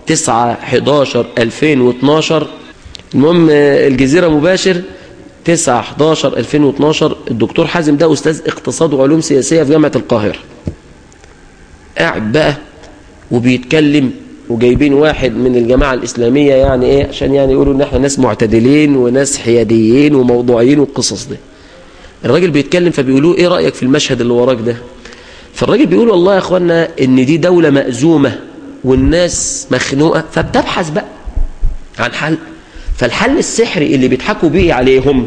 9/11/2012. المهم الجزيرة مباشر 9/11/2012. الدكتور حازم ده أستاذ اقتصاد وعلوم سياسية في جامعة القاهرة، قاعد بقى وبيتكلم، وجايبين واحد من الجماعة الإسلامية يعني ايه عشان يعني يقولوا ان احنا ناس معتدلين وناس حياديين وموضوعيين والقصص دي. الراجل بيتكلم فبيقولوا ايه رأيك في المشهد اللي وراك ده؟ فالراجل بيقول والله يا اخوانا ان دي دولة مأزومة والناس مخنوقة، فبتبحث بقى عن حل. فالحل السحري اللي بيضحكوا بيه عليهم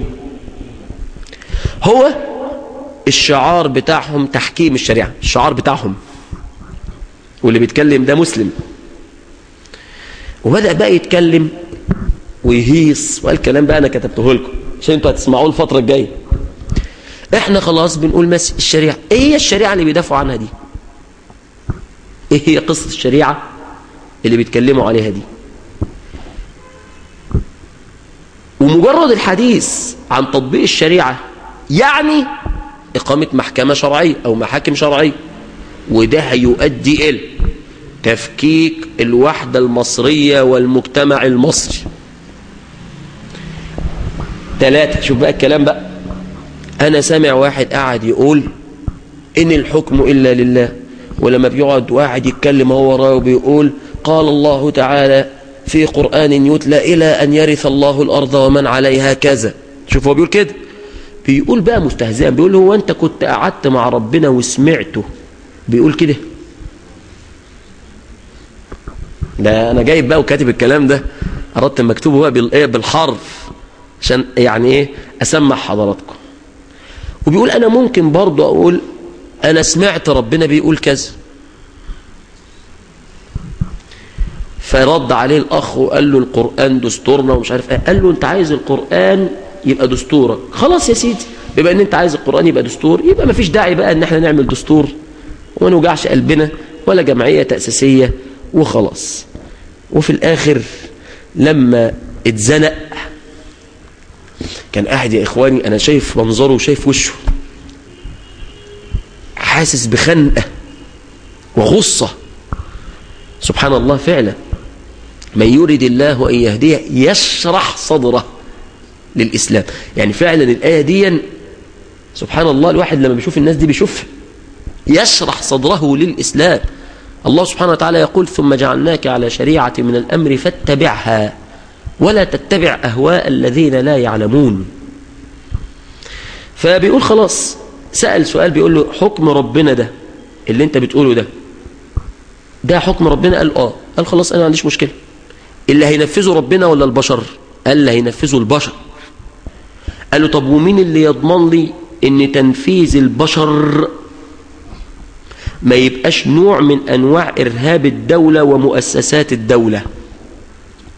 هو الشعار بتاعهم تحكيم الشريعة، الشعار بتاعهم، واللي بيتكلم ده مسلم. وبدأ بقى يتكلم ويهيص، وقال كلام بقى انا كتبته لكم عشان انتوا هتسمعوه الفترة الجاية. احنا خلاص بنقول الشريعة ايه هي الشريعة اللي بيدافعوا عنها دي؟ ايه هي قصة الشريعة اللي بيتكلموا عليها دي؟ ومجرد الحديث عن تطبيق الشريعة يعني إقامة محكمة شرعية أو محاكم شرعية، وده هيؤدي إلى تفكيك الوحدة المصرية والمجتمع المصري. 3. شوف بقى الكلام بقى. أنا سامع واحد قاعد يقول إن الحكم إلا لله، ولما بيقعد واحد يتكلم هو وراه وبيقول قال الله تعالى في قرآن يتلى إلى أن يرث الله الأرض ومن عليها كذا. شوف هو بيقول كده، بيقول بقى مستهزئا، بيقول هو أنت كنت قعدت مع ربنا وسمعته بيقول كده؟ ده أنا جايب بقى وكاتب الكلام ده، أردت مكتوبه بقى بالحرف عشان يعني إيه أسمع حضراتكم. وبيقول أنا ممكن برضو أقول أنا سمعت ربنا بيقول كذا. فرد عليه الأخ وقال له القرآن دستورنا ومش عارف ايه. قال له انت عايز القرآن يبقى دستورك، خلاص يا سيدي، بما ان انت عايز القرآن يبقى دستور يبقى ما فيش داعي بقى ان احنا نعمل دستور وما نوجعش قلبنا ولا جمعية تأسيسية وخلاص. وفي الآخر لما اتزنق كان قاعد يا إخواني أنا شايف منظره وشايف وشه، حاسس بخنقة وغصة. سبحان الله فعلا، من يريد الله أن يهديه يشرح صدره للإسلام. يعني فعلا الآية دي سبحان الله الواحد لما بيشوف الناس دي بيشوف يشرح صدره للإسلام. الله سبحانه وتعالى يقول ثم جعلناك على شريعة من الأمر فاتبعها ولا تتبع أهواء الذين لا يعلمون. فبيقول خلاص، سأل سؤال بيقول له حكم ربنا ده اللي انت بتقوله ده حكم ربنا؟ قال اه. قال خلاص انا ما عنديش مشكلة. اللي هينفذه ربنا ولا البشر؟ قال اللي هينفذه البشر. قال له طب ومين اللي يضمن لي ان تنفيذ البشر ما يبقاش نوع من انواع ارهاب الدولة ومؤسسات الدولة؟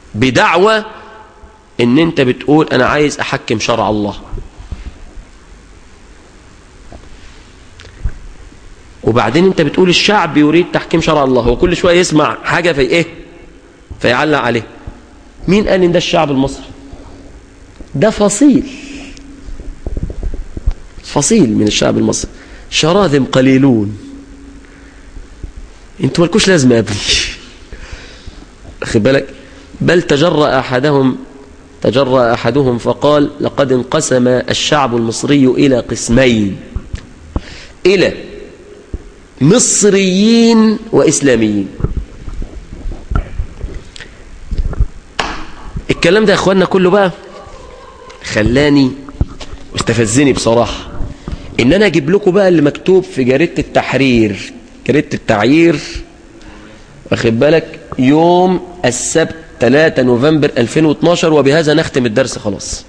بدعوى ان انت بتقول انا عايز احكم شرع الله. وبعدين انت بتقول الشعب يريد تحكيم شرع الله، هو كل شوية يسمع حاجة في ايه فيعلق عليه. مين قال ان ده الشعب المصري؟ ده فصيل من الشعب المصري، شراذم قليلون، انتوا مالكوش لازمه يا ابني. اخد بالك؟ بل تجرأ احدهم فقال لقد انقسم الشعب المصري الى قسمين، الى مصريين واسلاميين. الكلام ده يا اخواننا كله بقى خلاني واستفزني بصراحه ان انا اجيب لكم بقى اللي مكتوب في جريدة التحرير، جريدة التعيير، واخد بالك، يوم السبت 3 نوفمبر 2012، وبهذا نختم الدرس خلاص.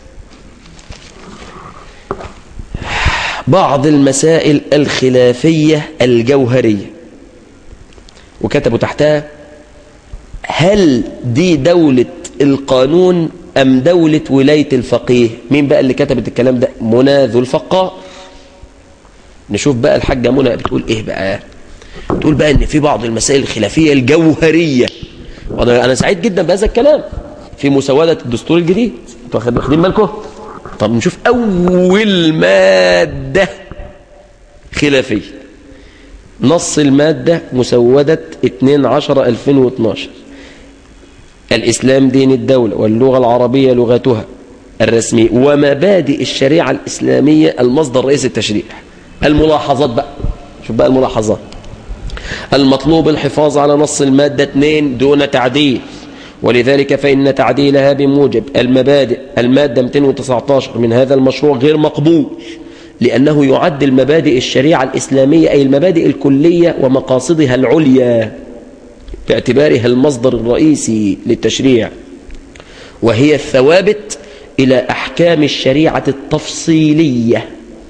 بعض المسائل الخلافية الجوهرية، وكتبوا تحتها هل دي دولة القانون أم دولة ولاية الفقيه؟ مين بقى اللي كتبت الكلام ده؟ منى ذو الفقار. نشوف بقى الحاجة منى بتقول ايه بقى. بتقول بقى ان في بعض المسائل الخلافية الجوهرية، وانا سعيد جدا بهذا الكلام، في مسودة الدستور الجديد. انتوا واخدين بالكم؟ طب نشوف اول مادة خلافية، نص المادة مسودة 2/10/2012: الإسلام دين الدولة، واللغة العربية لغتها الرسمية، ومبادئ الشريعة الإسلامية المصدر الرئيسي للتشريع. الملاحظات بقى، شوف بقى الملاحظات: المطلوب الحفاظ على نص المادة 2 دون تعديل، ولذلك فإن تعديلها بموجب المبادئ المادة 219 من هذا المشروع غير مقبول، لأنه يعدل مبادئ الشريعة الإسلامية أي المبادئ الكلية ومقاصدها العليا باعتبارها المصدر الرئيسي للتشريع، وهي الثوابت إلى أحكام الشريعة التفصيلية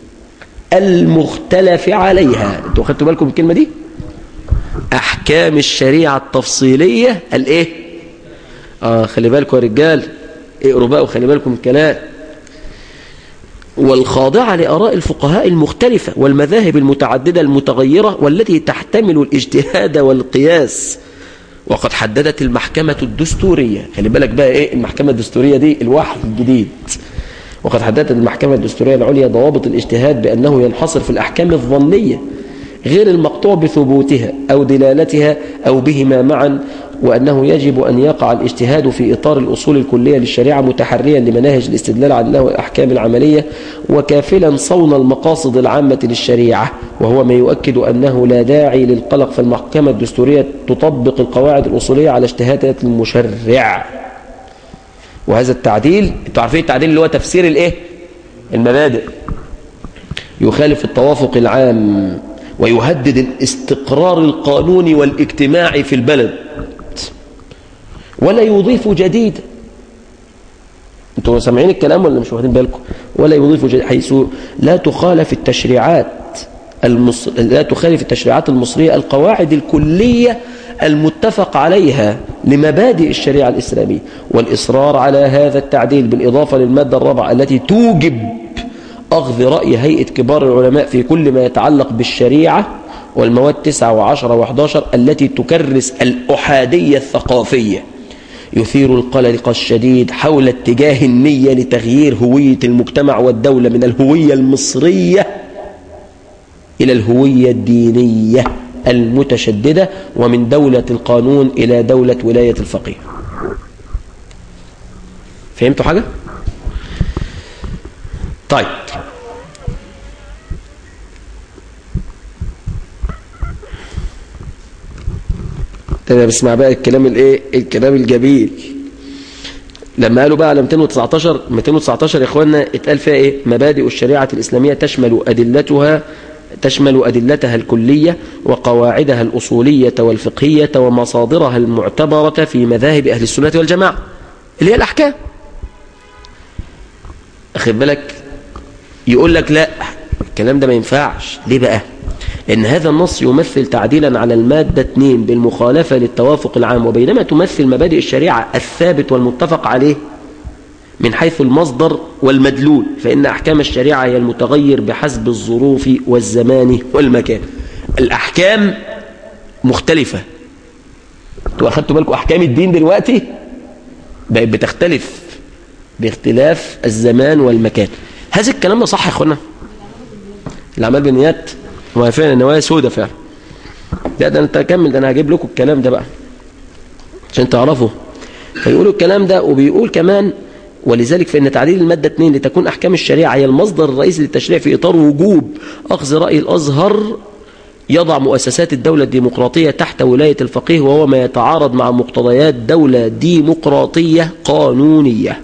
المختلف عليها. انتوا خدتوا بالكم من الكلمة دي؟ أحكام الشريعة التفصيلية الإيه؟ خلي بالكم يا رجال، اقروا بقى وخلي بالكم الكلام. والخاضعة لآراء الفقهاء المختلفة والمذاهب المتعددة المتغيرة والتي تحتمل الاجتهاد والقياس. وقد حددت المحكمة الدستورية، خلي بالك بقى ايه المحكمة الدستورية دي، الوحي الجديد. وقد حددت المحكمة الدستورية العليا ضوابط الاجتهاد بأنه ينحصر في الأحكام الظنية غير المقطوع بثبوتها أو دلالتها أو بهما معا، وأنه يجب أن يقع الاجتهاد في إطار الأصول الكلية للشريعة متحريا لمناهج الاستدلال على الأحكام العملية، وكافلا صون المقاصد العامة للشريعة، وهو ما يؤكد أنه لا داعي للقلق، فالمحكمة الدستورية تطبق القواعد الأصولية على اجتهادات المشرع. وهذا التعديل، انتوا عارفين التعديل اللي هو تفسير الايه؟ المبادئ، يخالف التوافق العام ويهدد الاستقرار القانوني والاجتماعي في البلد، ولا يضيف جديدا. انتوا سامعين الكلام ولا مش واخدين بالكم؟ ولا يضيف جديدا، حيث لا تخالف التشريعات المصرية القواعد الكلية المتفق عليها لمبادئ الشريعة الإسلامية. والإصرار على هذا التعديل بالإضافة للمادة الرابعة التي توجب أخذ رأي هيئة كبار العلماء في كل ما يتعلق بالشريعة، والمواد 9 و10 و11 التي تكرس الأحادية الثقافية، يثير القلق الشديد حول اتجاه النية لتغيير هوية المجتمع والدولة من الهوية المصرية إلى الهوية الدينية المتشددة، ومن دولة القانون إلى دولة ولاية الفقيه. فهمتوا حاجة؟ طيب، تمام. بسمع بقى الكلام الايه؟ الكلام الجميل. لما قالوا بقى على 219 يا اخوانا اتقال فيها ايه؟ مبادئ الشريعة الإسلامية تشمل أدلتها الكلية وقواعدها الأصولية والفقهية ومصادرها المعتبرة في مذاهب أهل السنة والجماعة، اللي هي الأحكام. أخذ بالك؟ يقول لك لا، الكلام ده ما ينفعش. ليه بقى؟ إن هذا النص يمثل تعديلا على المادة 2 بالمخالفة للتوافق العام، وبينما تمثل مبادئ الشريعة الثابت والمتفق عليه من حيث المصدر والمدلول، فإن أحكام الشريعة هي المتغير بحسب الظروف والزمان والمكان. الأحكام مختلفة. أخدتوا بالكم أحكام الدين دلوقتي بقت بتختلف باختلاف الزمان والمكان. هذا الكلام ده صح يا أخوانا؟ الأعمال بالنيات وما فعلا النوايا سودة فعلا. ده أنت أكمل، ده أنا هجيب لكم الكلام ده بقى عشان تعرفوا. فيقولوا الكلام ده، وبيقول كمان ولذلك فإن تعديل المادة 2 لتكون أحكام الشريعة هي المصدر الرئيسي للتشريع في إطار وجوب أخذ رأي الأزهر يضع مؤسسات الدولة الديمقراطية تحت ولاية الفقيه، وهو ما يتعارض مع مقتضيات دولة ديمقراطية قانونية.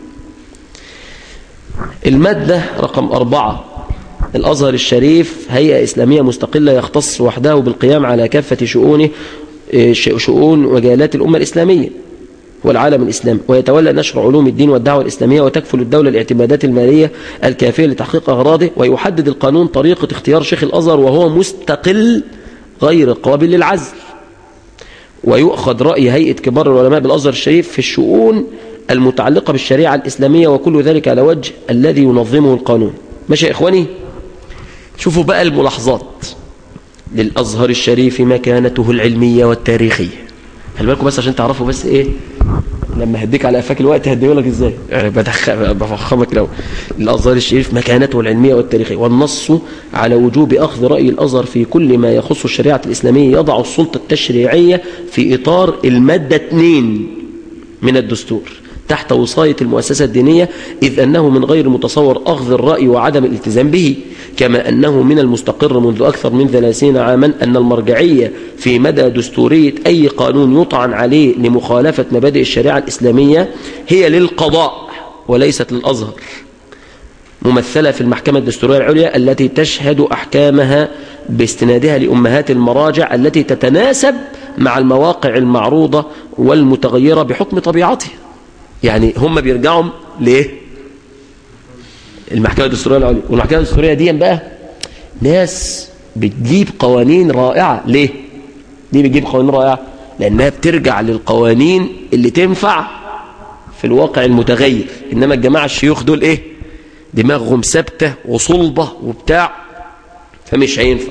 المادة رقم 4: الأزهر الشريف هيئة إسلامية مستقلة يختص وحده بالقيام على كافة شؤون وجالات الأمة الإسلامية والعالم الإسلامي، ويتولى نشر علوم الدين والدعوة الإسلامية، وتكفل الدولة الاعتمادات المالية الكافية لتحقيق أغراضه، ويحدد القانون طريقة اختيار شيخ الأزهر وهو مستقل غير قابل للعزل، ويؤخذ رأي هيئة كبار العلماء بالأزهر الشريف في الشؤون المتعلقة بالشريعة الإسلامية، وكل ذلك على وجه الذي ينظمه القانون. ماشي يا إخواني؟ شوفوا بقى الملاحظات. للأزهر الشريف مكانته العلمية والتاريخية. خلي بالكم بس عشان تعرفوا بس ايه لما هديك على قفاك الوقت هديهولك ازاي، يعني بفخمك لو. للأزهر الشريف مكانته العلمية والتاريخية، والنص على وجوب أخذ رأي الأزهر في كل ما يخص الشريعة الإسلامية يضع السلطة التشريعية في إطار المادة 2 من الدستور تحت وصاية المؤسسة الدينية، إذ أنه من غير متصور أخذ الرأي وعدم الالتزام به، كما أنه من المستقر منذ أكثر من 30 عاما أن المرجعية في مدى دستورية أي قانون يطعن عليه لمخالفة مبادئ الشريعة الإسلامية هي للقضاء وليست للأزهر، ممثلة في المحكمة الدستورية العليا التي تشهد أحكامها باستنادها لأمهات المراجع التي تتناسب مع المواقع المعروضة والمتغيرة بحكم طبيعتها. يعني هم بيرجعوا ليه؟ المحكمة الدستورية العليا. والمحكمة الدستورية دي بقى ناس بتجيب قوانين رائعة. ليه؟ دي بتجيب قوانين رائعة لأنها بترجع للقوانين اللي تنفع في الواقع المتغير. إنما الجماعة الشيوخ دول إيه؟ دماغهم ثابتة وصلبة وبتاع، فمش هينفع.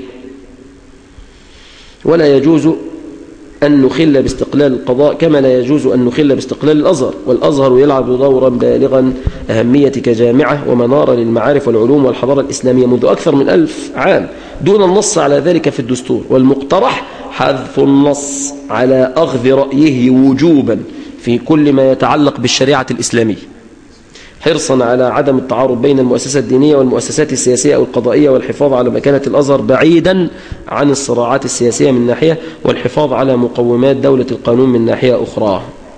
ولا يجوز أن نخل باستقلال القضاء كما لا يجوز أن نخل باستقلال الأزهر، والأزهر يلعب دورا بالغا أهمية كجامعة ومنارة للمعارف والعلوم والحضارة الإسلامية منذ أكثر من 1000 عام دون النص على ذلك في الدستور، والمقترح حذف النص على أخذ رأيه وجوبا في كل ما يتعلق بالشريعة الإسلامية، حرصا على عدم التعارض بين المؤسسة الدينية والمؤسسات السياسية أو القضائية، والحفاظ على مكانة الأزهر بعيدا عن الصراعات السياسية من ناحية، والحفاظ على مقومات دولة القانون من ناحية أخرى.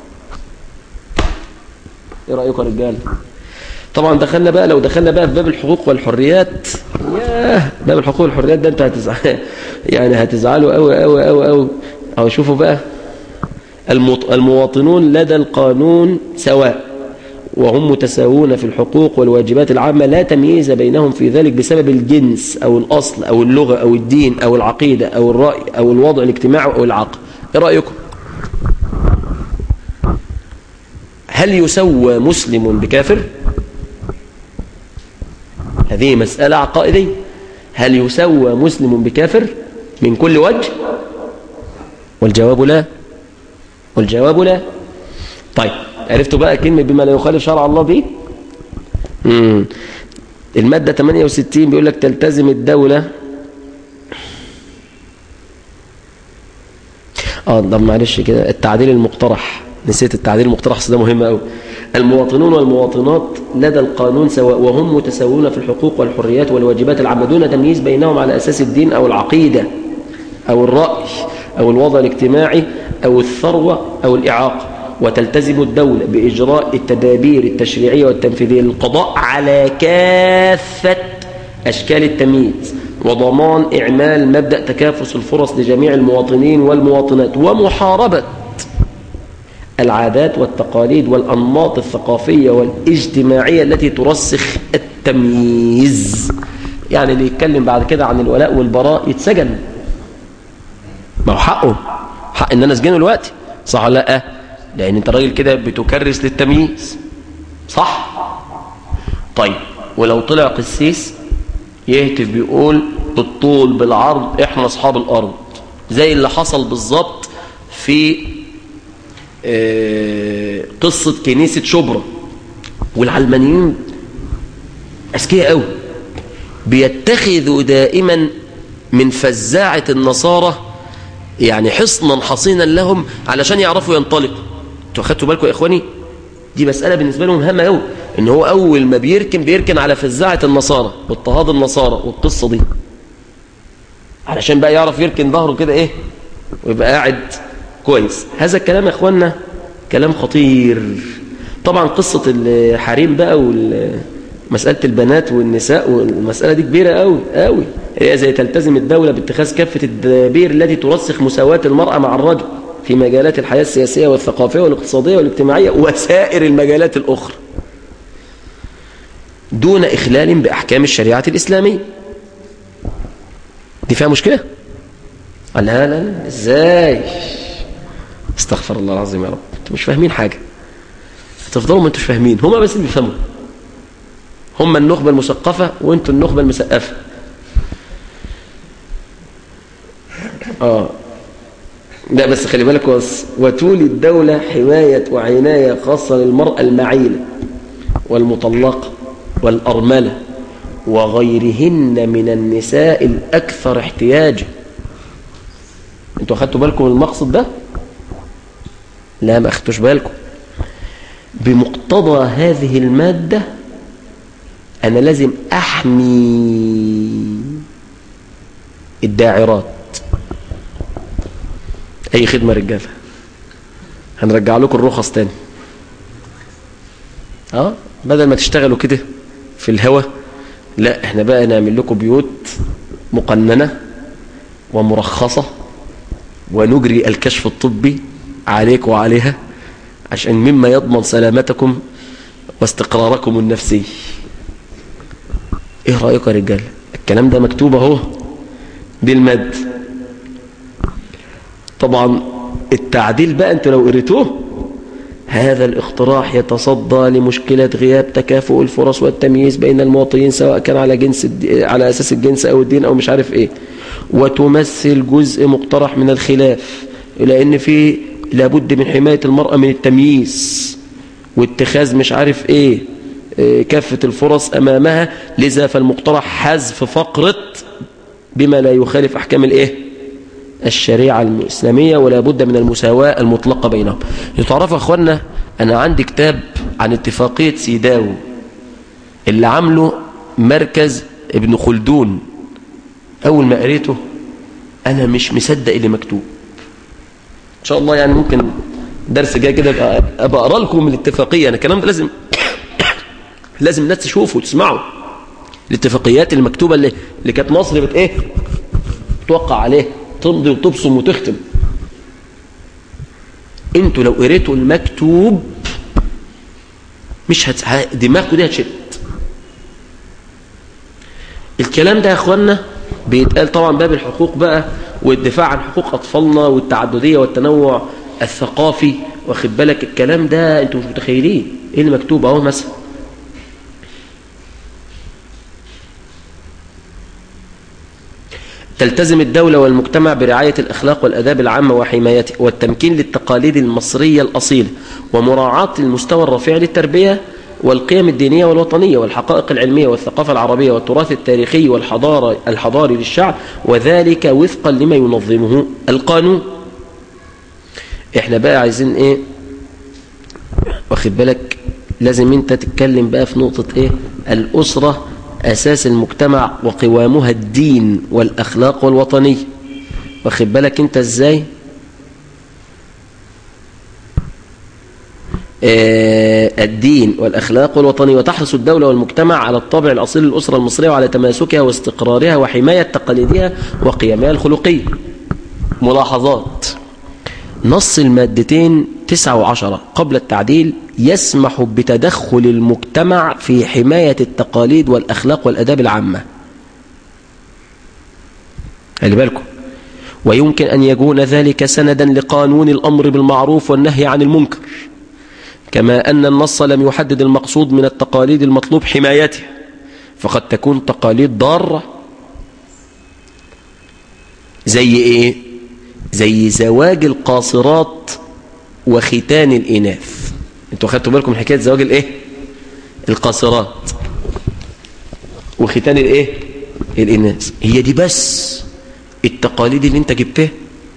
إيه رأيكم يا رجال؟ طبعا لو دخلنا بقى في باب الحقوق والحريات، باب الحقوق والحريات ده انت هتزعلوا قوي قوي قوي قوي. أو شوفوا بقى، المواطنون لدى القانون سواء، وهم متساوون في الحقوق والواجبات العامة، لا تمييز بينهم في ذلك بسبب الجنس أو الأصل أو اللغة أو الدين أو العقيدة أو الرأي أو الوضع الاجتماعي أو العقل. إيه رأيكم؟ هل يسوى مسلم بكافر؟ هذه مسألة عقائدية. هل يسوى مسلم بكافر من كل وجه؟ والجواب لا. والجواب لا. طيب عرفتوا بقى كلمة بما لا يخالف شرع الله دي؟ المادة 68 بيقول لك تلتزم الدولة. طب معلش كده، التعديل المقترح، نسيت التعديل المقترح، ده مهم قوي. المواطنون والمواطنات لدى القانون سواء، وهم متساوون في الحقوق والحريات والواجبات العامة دون تمييز بينهم على أساس الدين أو العقيدة أو الرأي أو الوضع الاجتماعي أو الثروة أو الإعاقة. وتلتزم الدولة بإجراء التدابير التشريعية والتنفيذية للقضاء على كافة أشكال التمييز، وضمان إعمال مبدأ تكافؤ الفرص لجميع المواطنين والمواطنات، ومحاربة العادات والتقاليد والأنماط الثقافية والاجتماعية التي ترسخ التمييز. يعني اللي يتكلم بعد كده عن الولاء والبراء يتسجن، ما هو حقه، حق ان انا اسجنه دلوقتي، صح ولا لا؟ لان انت راجل كده بتكرس للتمييز، صح؟ طيب ولو طلع قسيس يهتف بيقول بالطول بالعرض احنا اصحاب الارض، زي اللي حصل بالظبط في قصة كنيسة شبرا. والعلمانيين اذكياء قوي، بيتخذوا دائما من فزاعة النصارى يعني حصنا حصينا لهم علشان يعرفوا ينطلقوا. انتوا اخدتوا بالكم يا اخواني؟ دي مسألة بالنسبة لهم هامة قوي، ان هو اول ما بيركن على فزاعة النصارى واضطهاد النصارى والقصة دي، علشان بقى يعرف يركن ظهره كده ايه ويبقى قاعد كويس. هذا الكلام يا اخوانا كلام خطير. طبعا قصة الحريم بقى ومسألة البنات والنساء والمسألة دي كبيرة قوي قوي، هي زي تلتزم الدولة باتخاذ كافة التدابير التي ترسخ مساواة المرأة مع الرجل في مجالات الحياة السياسية والثقافية والاقتصادية والاجتماعية وسائر المجالات الأخرى دون إخلال بأحكام الشريعة الإسلامية. دي فيها مشكلة؟ لا لا لا، ازاي؟ استغفر الله العظيم يا رب، انتوا مش فاهمين حاجة، هتفضلوا ما انتوش فاهمين، هما بس اللي بيفهموا، هما النخبة المثقفة وانتوا النخبة المسقفة. لا بس خلي بالك، وتولي الدولة حماية وعناية خاصة للمرأة المعيلة والمطلقة والأرملة وغيرهن من النساء الأكثر احتياجا. انتوا أخدتوا بالكم من المقصد ده؟ لا ما أخدتوش بالكم. بمقتضى هذه المادة أنا لازم أحمي الداعرات. أي خدمة رجالة، هنرجع لكم الرخص تاني. بدل ما تشتغلوا كده في الهوا، لا احنا بقى نعمل لكم بيوت مقننة ومرخصة ونجري الكشف الطبي عليك وعليها عشان مما يضمن سلامتكم واستقراركم النفسي. ايه رأيك يا رجال؟ الكلام ده مكتوب اهو بالمد. طبعا التعديل بقى انتوا لو قريتوه، هذا الاقتراح يتصدى لمشكلة غياب تكافؤ الفرص والتمييز بين المواطنين سواء كان على أساس الجنس أو الدين أو مش عارف إيه، وتمثل جزء مقترح من الخلاف، لأن في لابد من حماية المرأة من التمييز واتخاذ مش عارف إيه كافة الفرص أمامها، لذا فالمقترح حذف فقرة بما لا يخالف أحكام الإيه الشريعة الإسلامية ولا بد من المساواة المطلقة بينهم. يتعرفوا أخوانا، أنا عندي كتاب عن اتفاقية سيداو اللي عمله مركز ابن خلدون. أول ما قريته أنا مش مصدق اللي مكتوب. إن شاء الله يعني ممكن درس جاي كده أبقى أقرأ لكم الاتفاقية. أنا الكلام ده لازم الناس تشوفوا وتسمعوا الاتفاقيات المكتوبة اللي كانت مصر توقع عليه، تمضي وتبصم وتختم. انتوا لو قريتوا المكتوب مش دماغكم دي هتشد. الكلام ده يا اخوانا بيتقال طبعا باب الحقوق بقى والدفاع عن حقوق اطفالنا والتعدديه والتنوع الثقافي، واخد بالك الكلام ده انتوا مش متخيلين ايه اللي مكتوب اهو. مثلا تلتزم الدولة والمجتمع برعاية الأخلاق والأداب العامة وحمايته والتمكين للتقاليد المصرية الأصيلة ومراعاة المستوى الرفيع للتربية والقيم الدينية والوطنية والحقائق العلمية والثقافة العربية والتراث التاريخي الحضاري للشعب، وذلك وفقا لما ينظمه القانون. احنا بقى عايزين ايه؟ واخد بالك لازم انت تتكلم بقى في نقطة ايه؟ الأسرة أساس المجتمع وقوامها الدين والأخلاق والوطنية. واخد بالك انت ازاي؟ الدين والأخلاق والوطنية. وتحرص الدولة والمجتمع على الطابع الأصيل للأسرة المصرية وعلى تماسكها واستقرارها وحماية تقاليدها وقيمها الخلقية. ملاحظات: نص المادتين 9 و10 قبل التعديل يسمح بتدخل المجتمع في حماية التقاليد والأخلاق والأداب العامة. خلي بالكم. ويمكن أن يكون ذلك سندا لقانون الأمر بالمعروف والنهي عن المنكر، كما أن النص لم يحدد المقصود من التقاليد المطلوب حمايتها، فقد تكون تقاليد ضارة. زي إيه؟ زي زواج القاصرات وختان الإناث. انتوا خدتوا بالكم من حكاية زواج الإيه؟ القاصرات وختان الإيه؟ الإناث. هي دي بس التقاليد اللي انت جبتها؟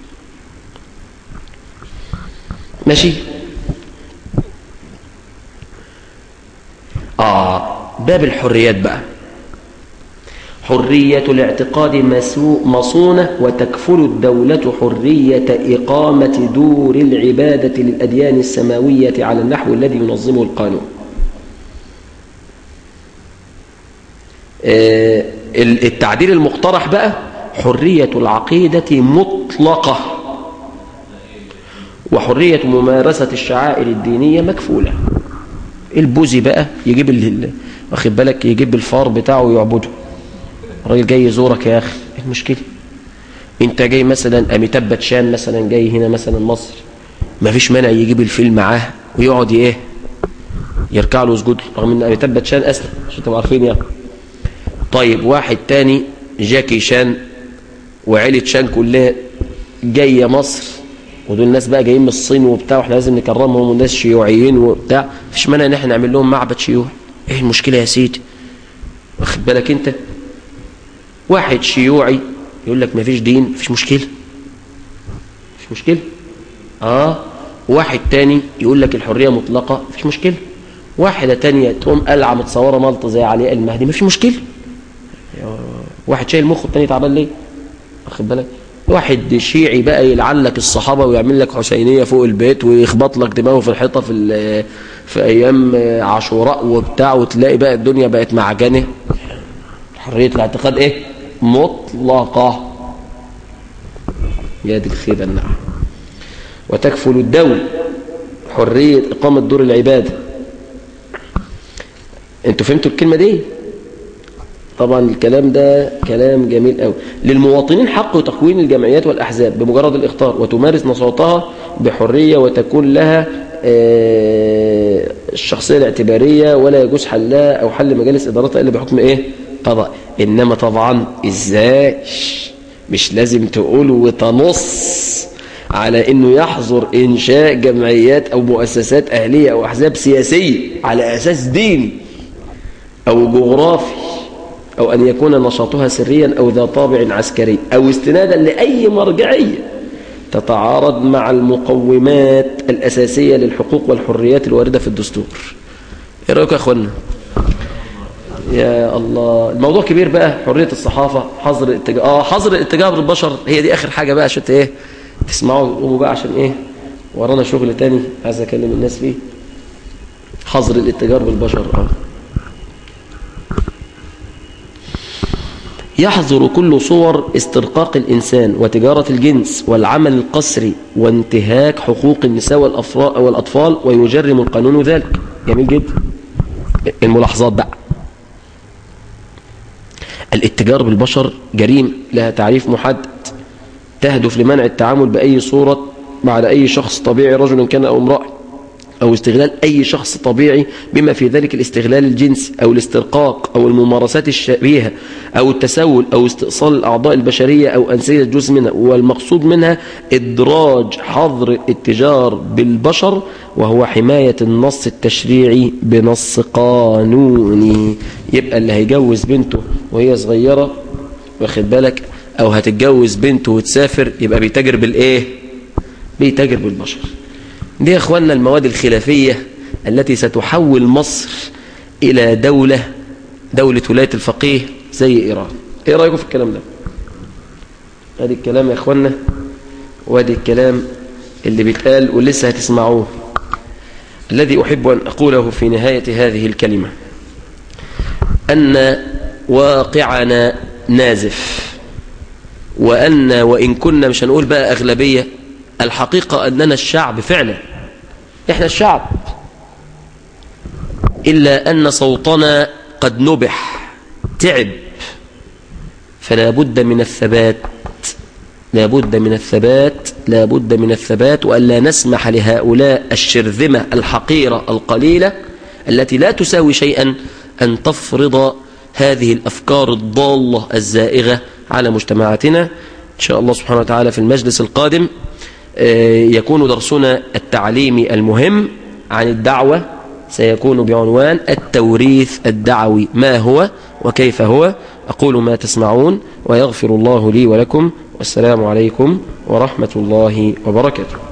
ماشي. باب الحريات بقى. حرية الاعتقاد مصونة، وتكفل الدولة حرية إقامة دور العبادة للأديان السماوية على النحو الذي ينظمه القانون. التعديل المقترح بقى: حرية العقيدة مطلقة، وحرية ممارسة الشعائر الدينية مكفولة. البوذي بقى يجيب واخد بالك، يجيب الفار بتاعه ويعبده. الراجل جاي يزورك يا اخي، ايه المشكله؟ انت جاي مثلا اميتاب باتشان مثلا جاي هنا مثلا مصر، ما فيش مانع يجيب الفيل معاه ويقعد ايه يركع له ويسجد، رغم ان اميتاب باتشان اسلم، عشان تبقوا عارفين يعني. طيب واحد تاني جاكي شان وعيلة شان كلها جايه مصر، ودول الناس بقى جايين من الصين وبتاع، واحنا لازم نكرمهم، والناس شيوعيين وبتاع، مفيش مانع ان احنا نعمل لهم معبد شيوعي. ايه المشكله يا سيدي؟ واخد بالك انت؟ واحد شيوعي يقول لك مفيش دين، مفيش مشكله، مفيش مشكله. واحد تاني يقول لك الحريه مطلقه، مفيش مشكله. واحده تانيه تقوم قلعه متصوره ملطه زي علي المهدي، مفيش مشكله. واحد شايل مخه، التاني تعبان ليه؟ واخد بالك؟ واحد شيعي بقى يلعن لك الصحابه ويعمل لك حسينيه فوق البيت ويخبط لك دماغه في الحيطه في ايام عاشوراء وبتاع، وتلاقي بقى الدنيا بقت معجنه. حريه الاعتقاد ايه؟ مطلقه. يا دي الخيبه النعم. وتكفل الدولة حريه اقامه دور العباده. انتوا فهمتوا الكلمه دي؟ طبعا الكلام ده كلام جميل قوي. للمواطنين حق تكوين الجمعيات والأحزاب بمجرد الاختار، وتمارس نشاطها بحرية، وتكون لها الشخصية الاعتبارية، ولا يجوز حلها أو حل مجالس إدارتها إلا بحكم إيه؟ قضاء. إنما طبعا إزاي؟ مش لازم تقول وتنص على إنه يحظر إنشاء جمعيات أو مؤسسات أهلية أو أحزاب سياسية على أساس ديني أو جغرافي، أو أن يكون نشاطها سريا أو ذا طابع عسكري، أو استنادا لأي مرجعية تتعارض مع المقومات الأساسية للحقوق والحريات الواردة في الدستور. إيه رأيكم يا أخوانا؟ يا الله، الموضوع كبير بقى. حرية الصحافة، حظر الاتجاه، حظر الاتجاه بالبشر. هي دي آخر حاجة بقى عشان إيه تسمعوا وتقوموا بقى، عشان إيه ورانا شغل تاني عايز أكلم الناس فيه. حظر الاتجار بالبشر. يحظر كل صور استرقاق الإنسان وتجارة الجنس والعمل القسري وانتهاك حقوق النساء والأطفال، ويجرم القانون ذلك. جميل جدا. الملاحظات بقى: الاتجار بالبشر جريمة لها تعريف محدد، تهدف لمنع التعامل بأي صورة مع أي شخص طبيعي، رجل كان أو امرأة، أو استغلال أي شخص طبيعي بما في ذلك الاستغلال الجنسي أو الاسترقاق أو الممارسات الشبيهة أو التسول أو استئصال الأعضاء البشرية أو أنسية جزء منها. والمقصود منها إدراج حظر الاتجار بالبشر، وهو حماية النص التشريعي بنص قانوني. يبقى اللي هيجوز بنته وهي صغيرة، واخد بالك، أو هتتجوز بنته وتسافر، يبقى بيتاجر بالإيه؟ بيتاجر بالبشر. دي يا اخواننا المواد الخلافية التي ستحول مصر إلى دولة ولاية الفقيه زي إيران. إيه رأيكم في الكلام ده؟ هذه الكلام يا اخواننا، وهذه الكلام اللي بيتقال ولسه هتسمعوه. الذي أحب أن أقوله في نهاية هذه الكلمة أن واقعنا نازف، وإن كنا مش هنقول بقى أغلبية، الحقيقة أننا الشعب فعلا، إحنا الشعب، إلا أن صوتنا قد نبح، تعب، فلا بد من الثبات لا بد من الثبات وألا نسمح لهؤلاء الشرذمة الحقيرة القليلة التي لا تساوي شيئا أن تفرض هذه الأفكار الضالة الزائغة على مجتمعاتنا. إن شاء الله سبحانه وتعالى في المجلس القادم يكون درسنا التعليمي المهم عن الدعوة، سيكون بعنوان التوريث الدعوي، ما هو وكيف هو. أقول ما تسمعون ويغفر الله لي ولكم، والسلام عليكم ورحمة الله وبركاته.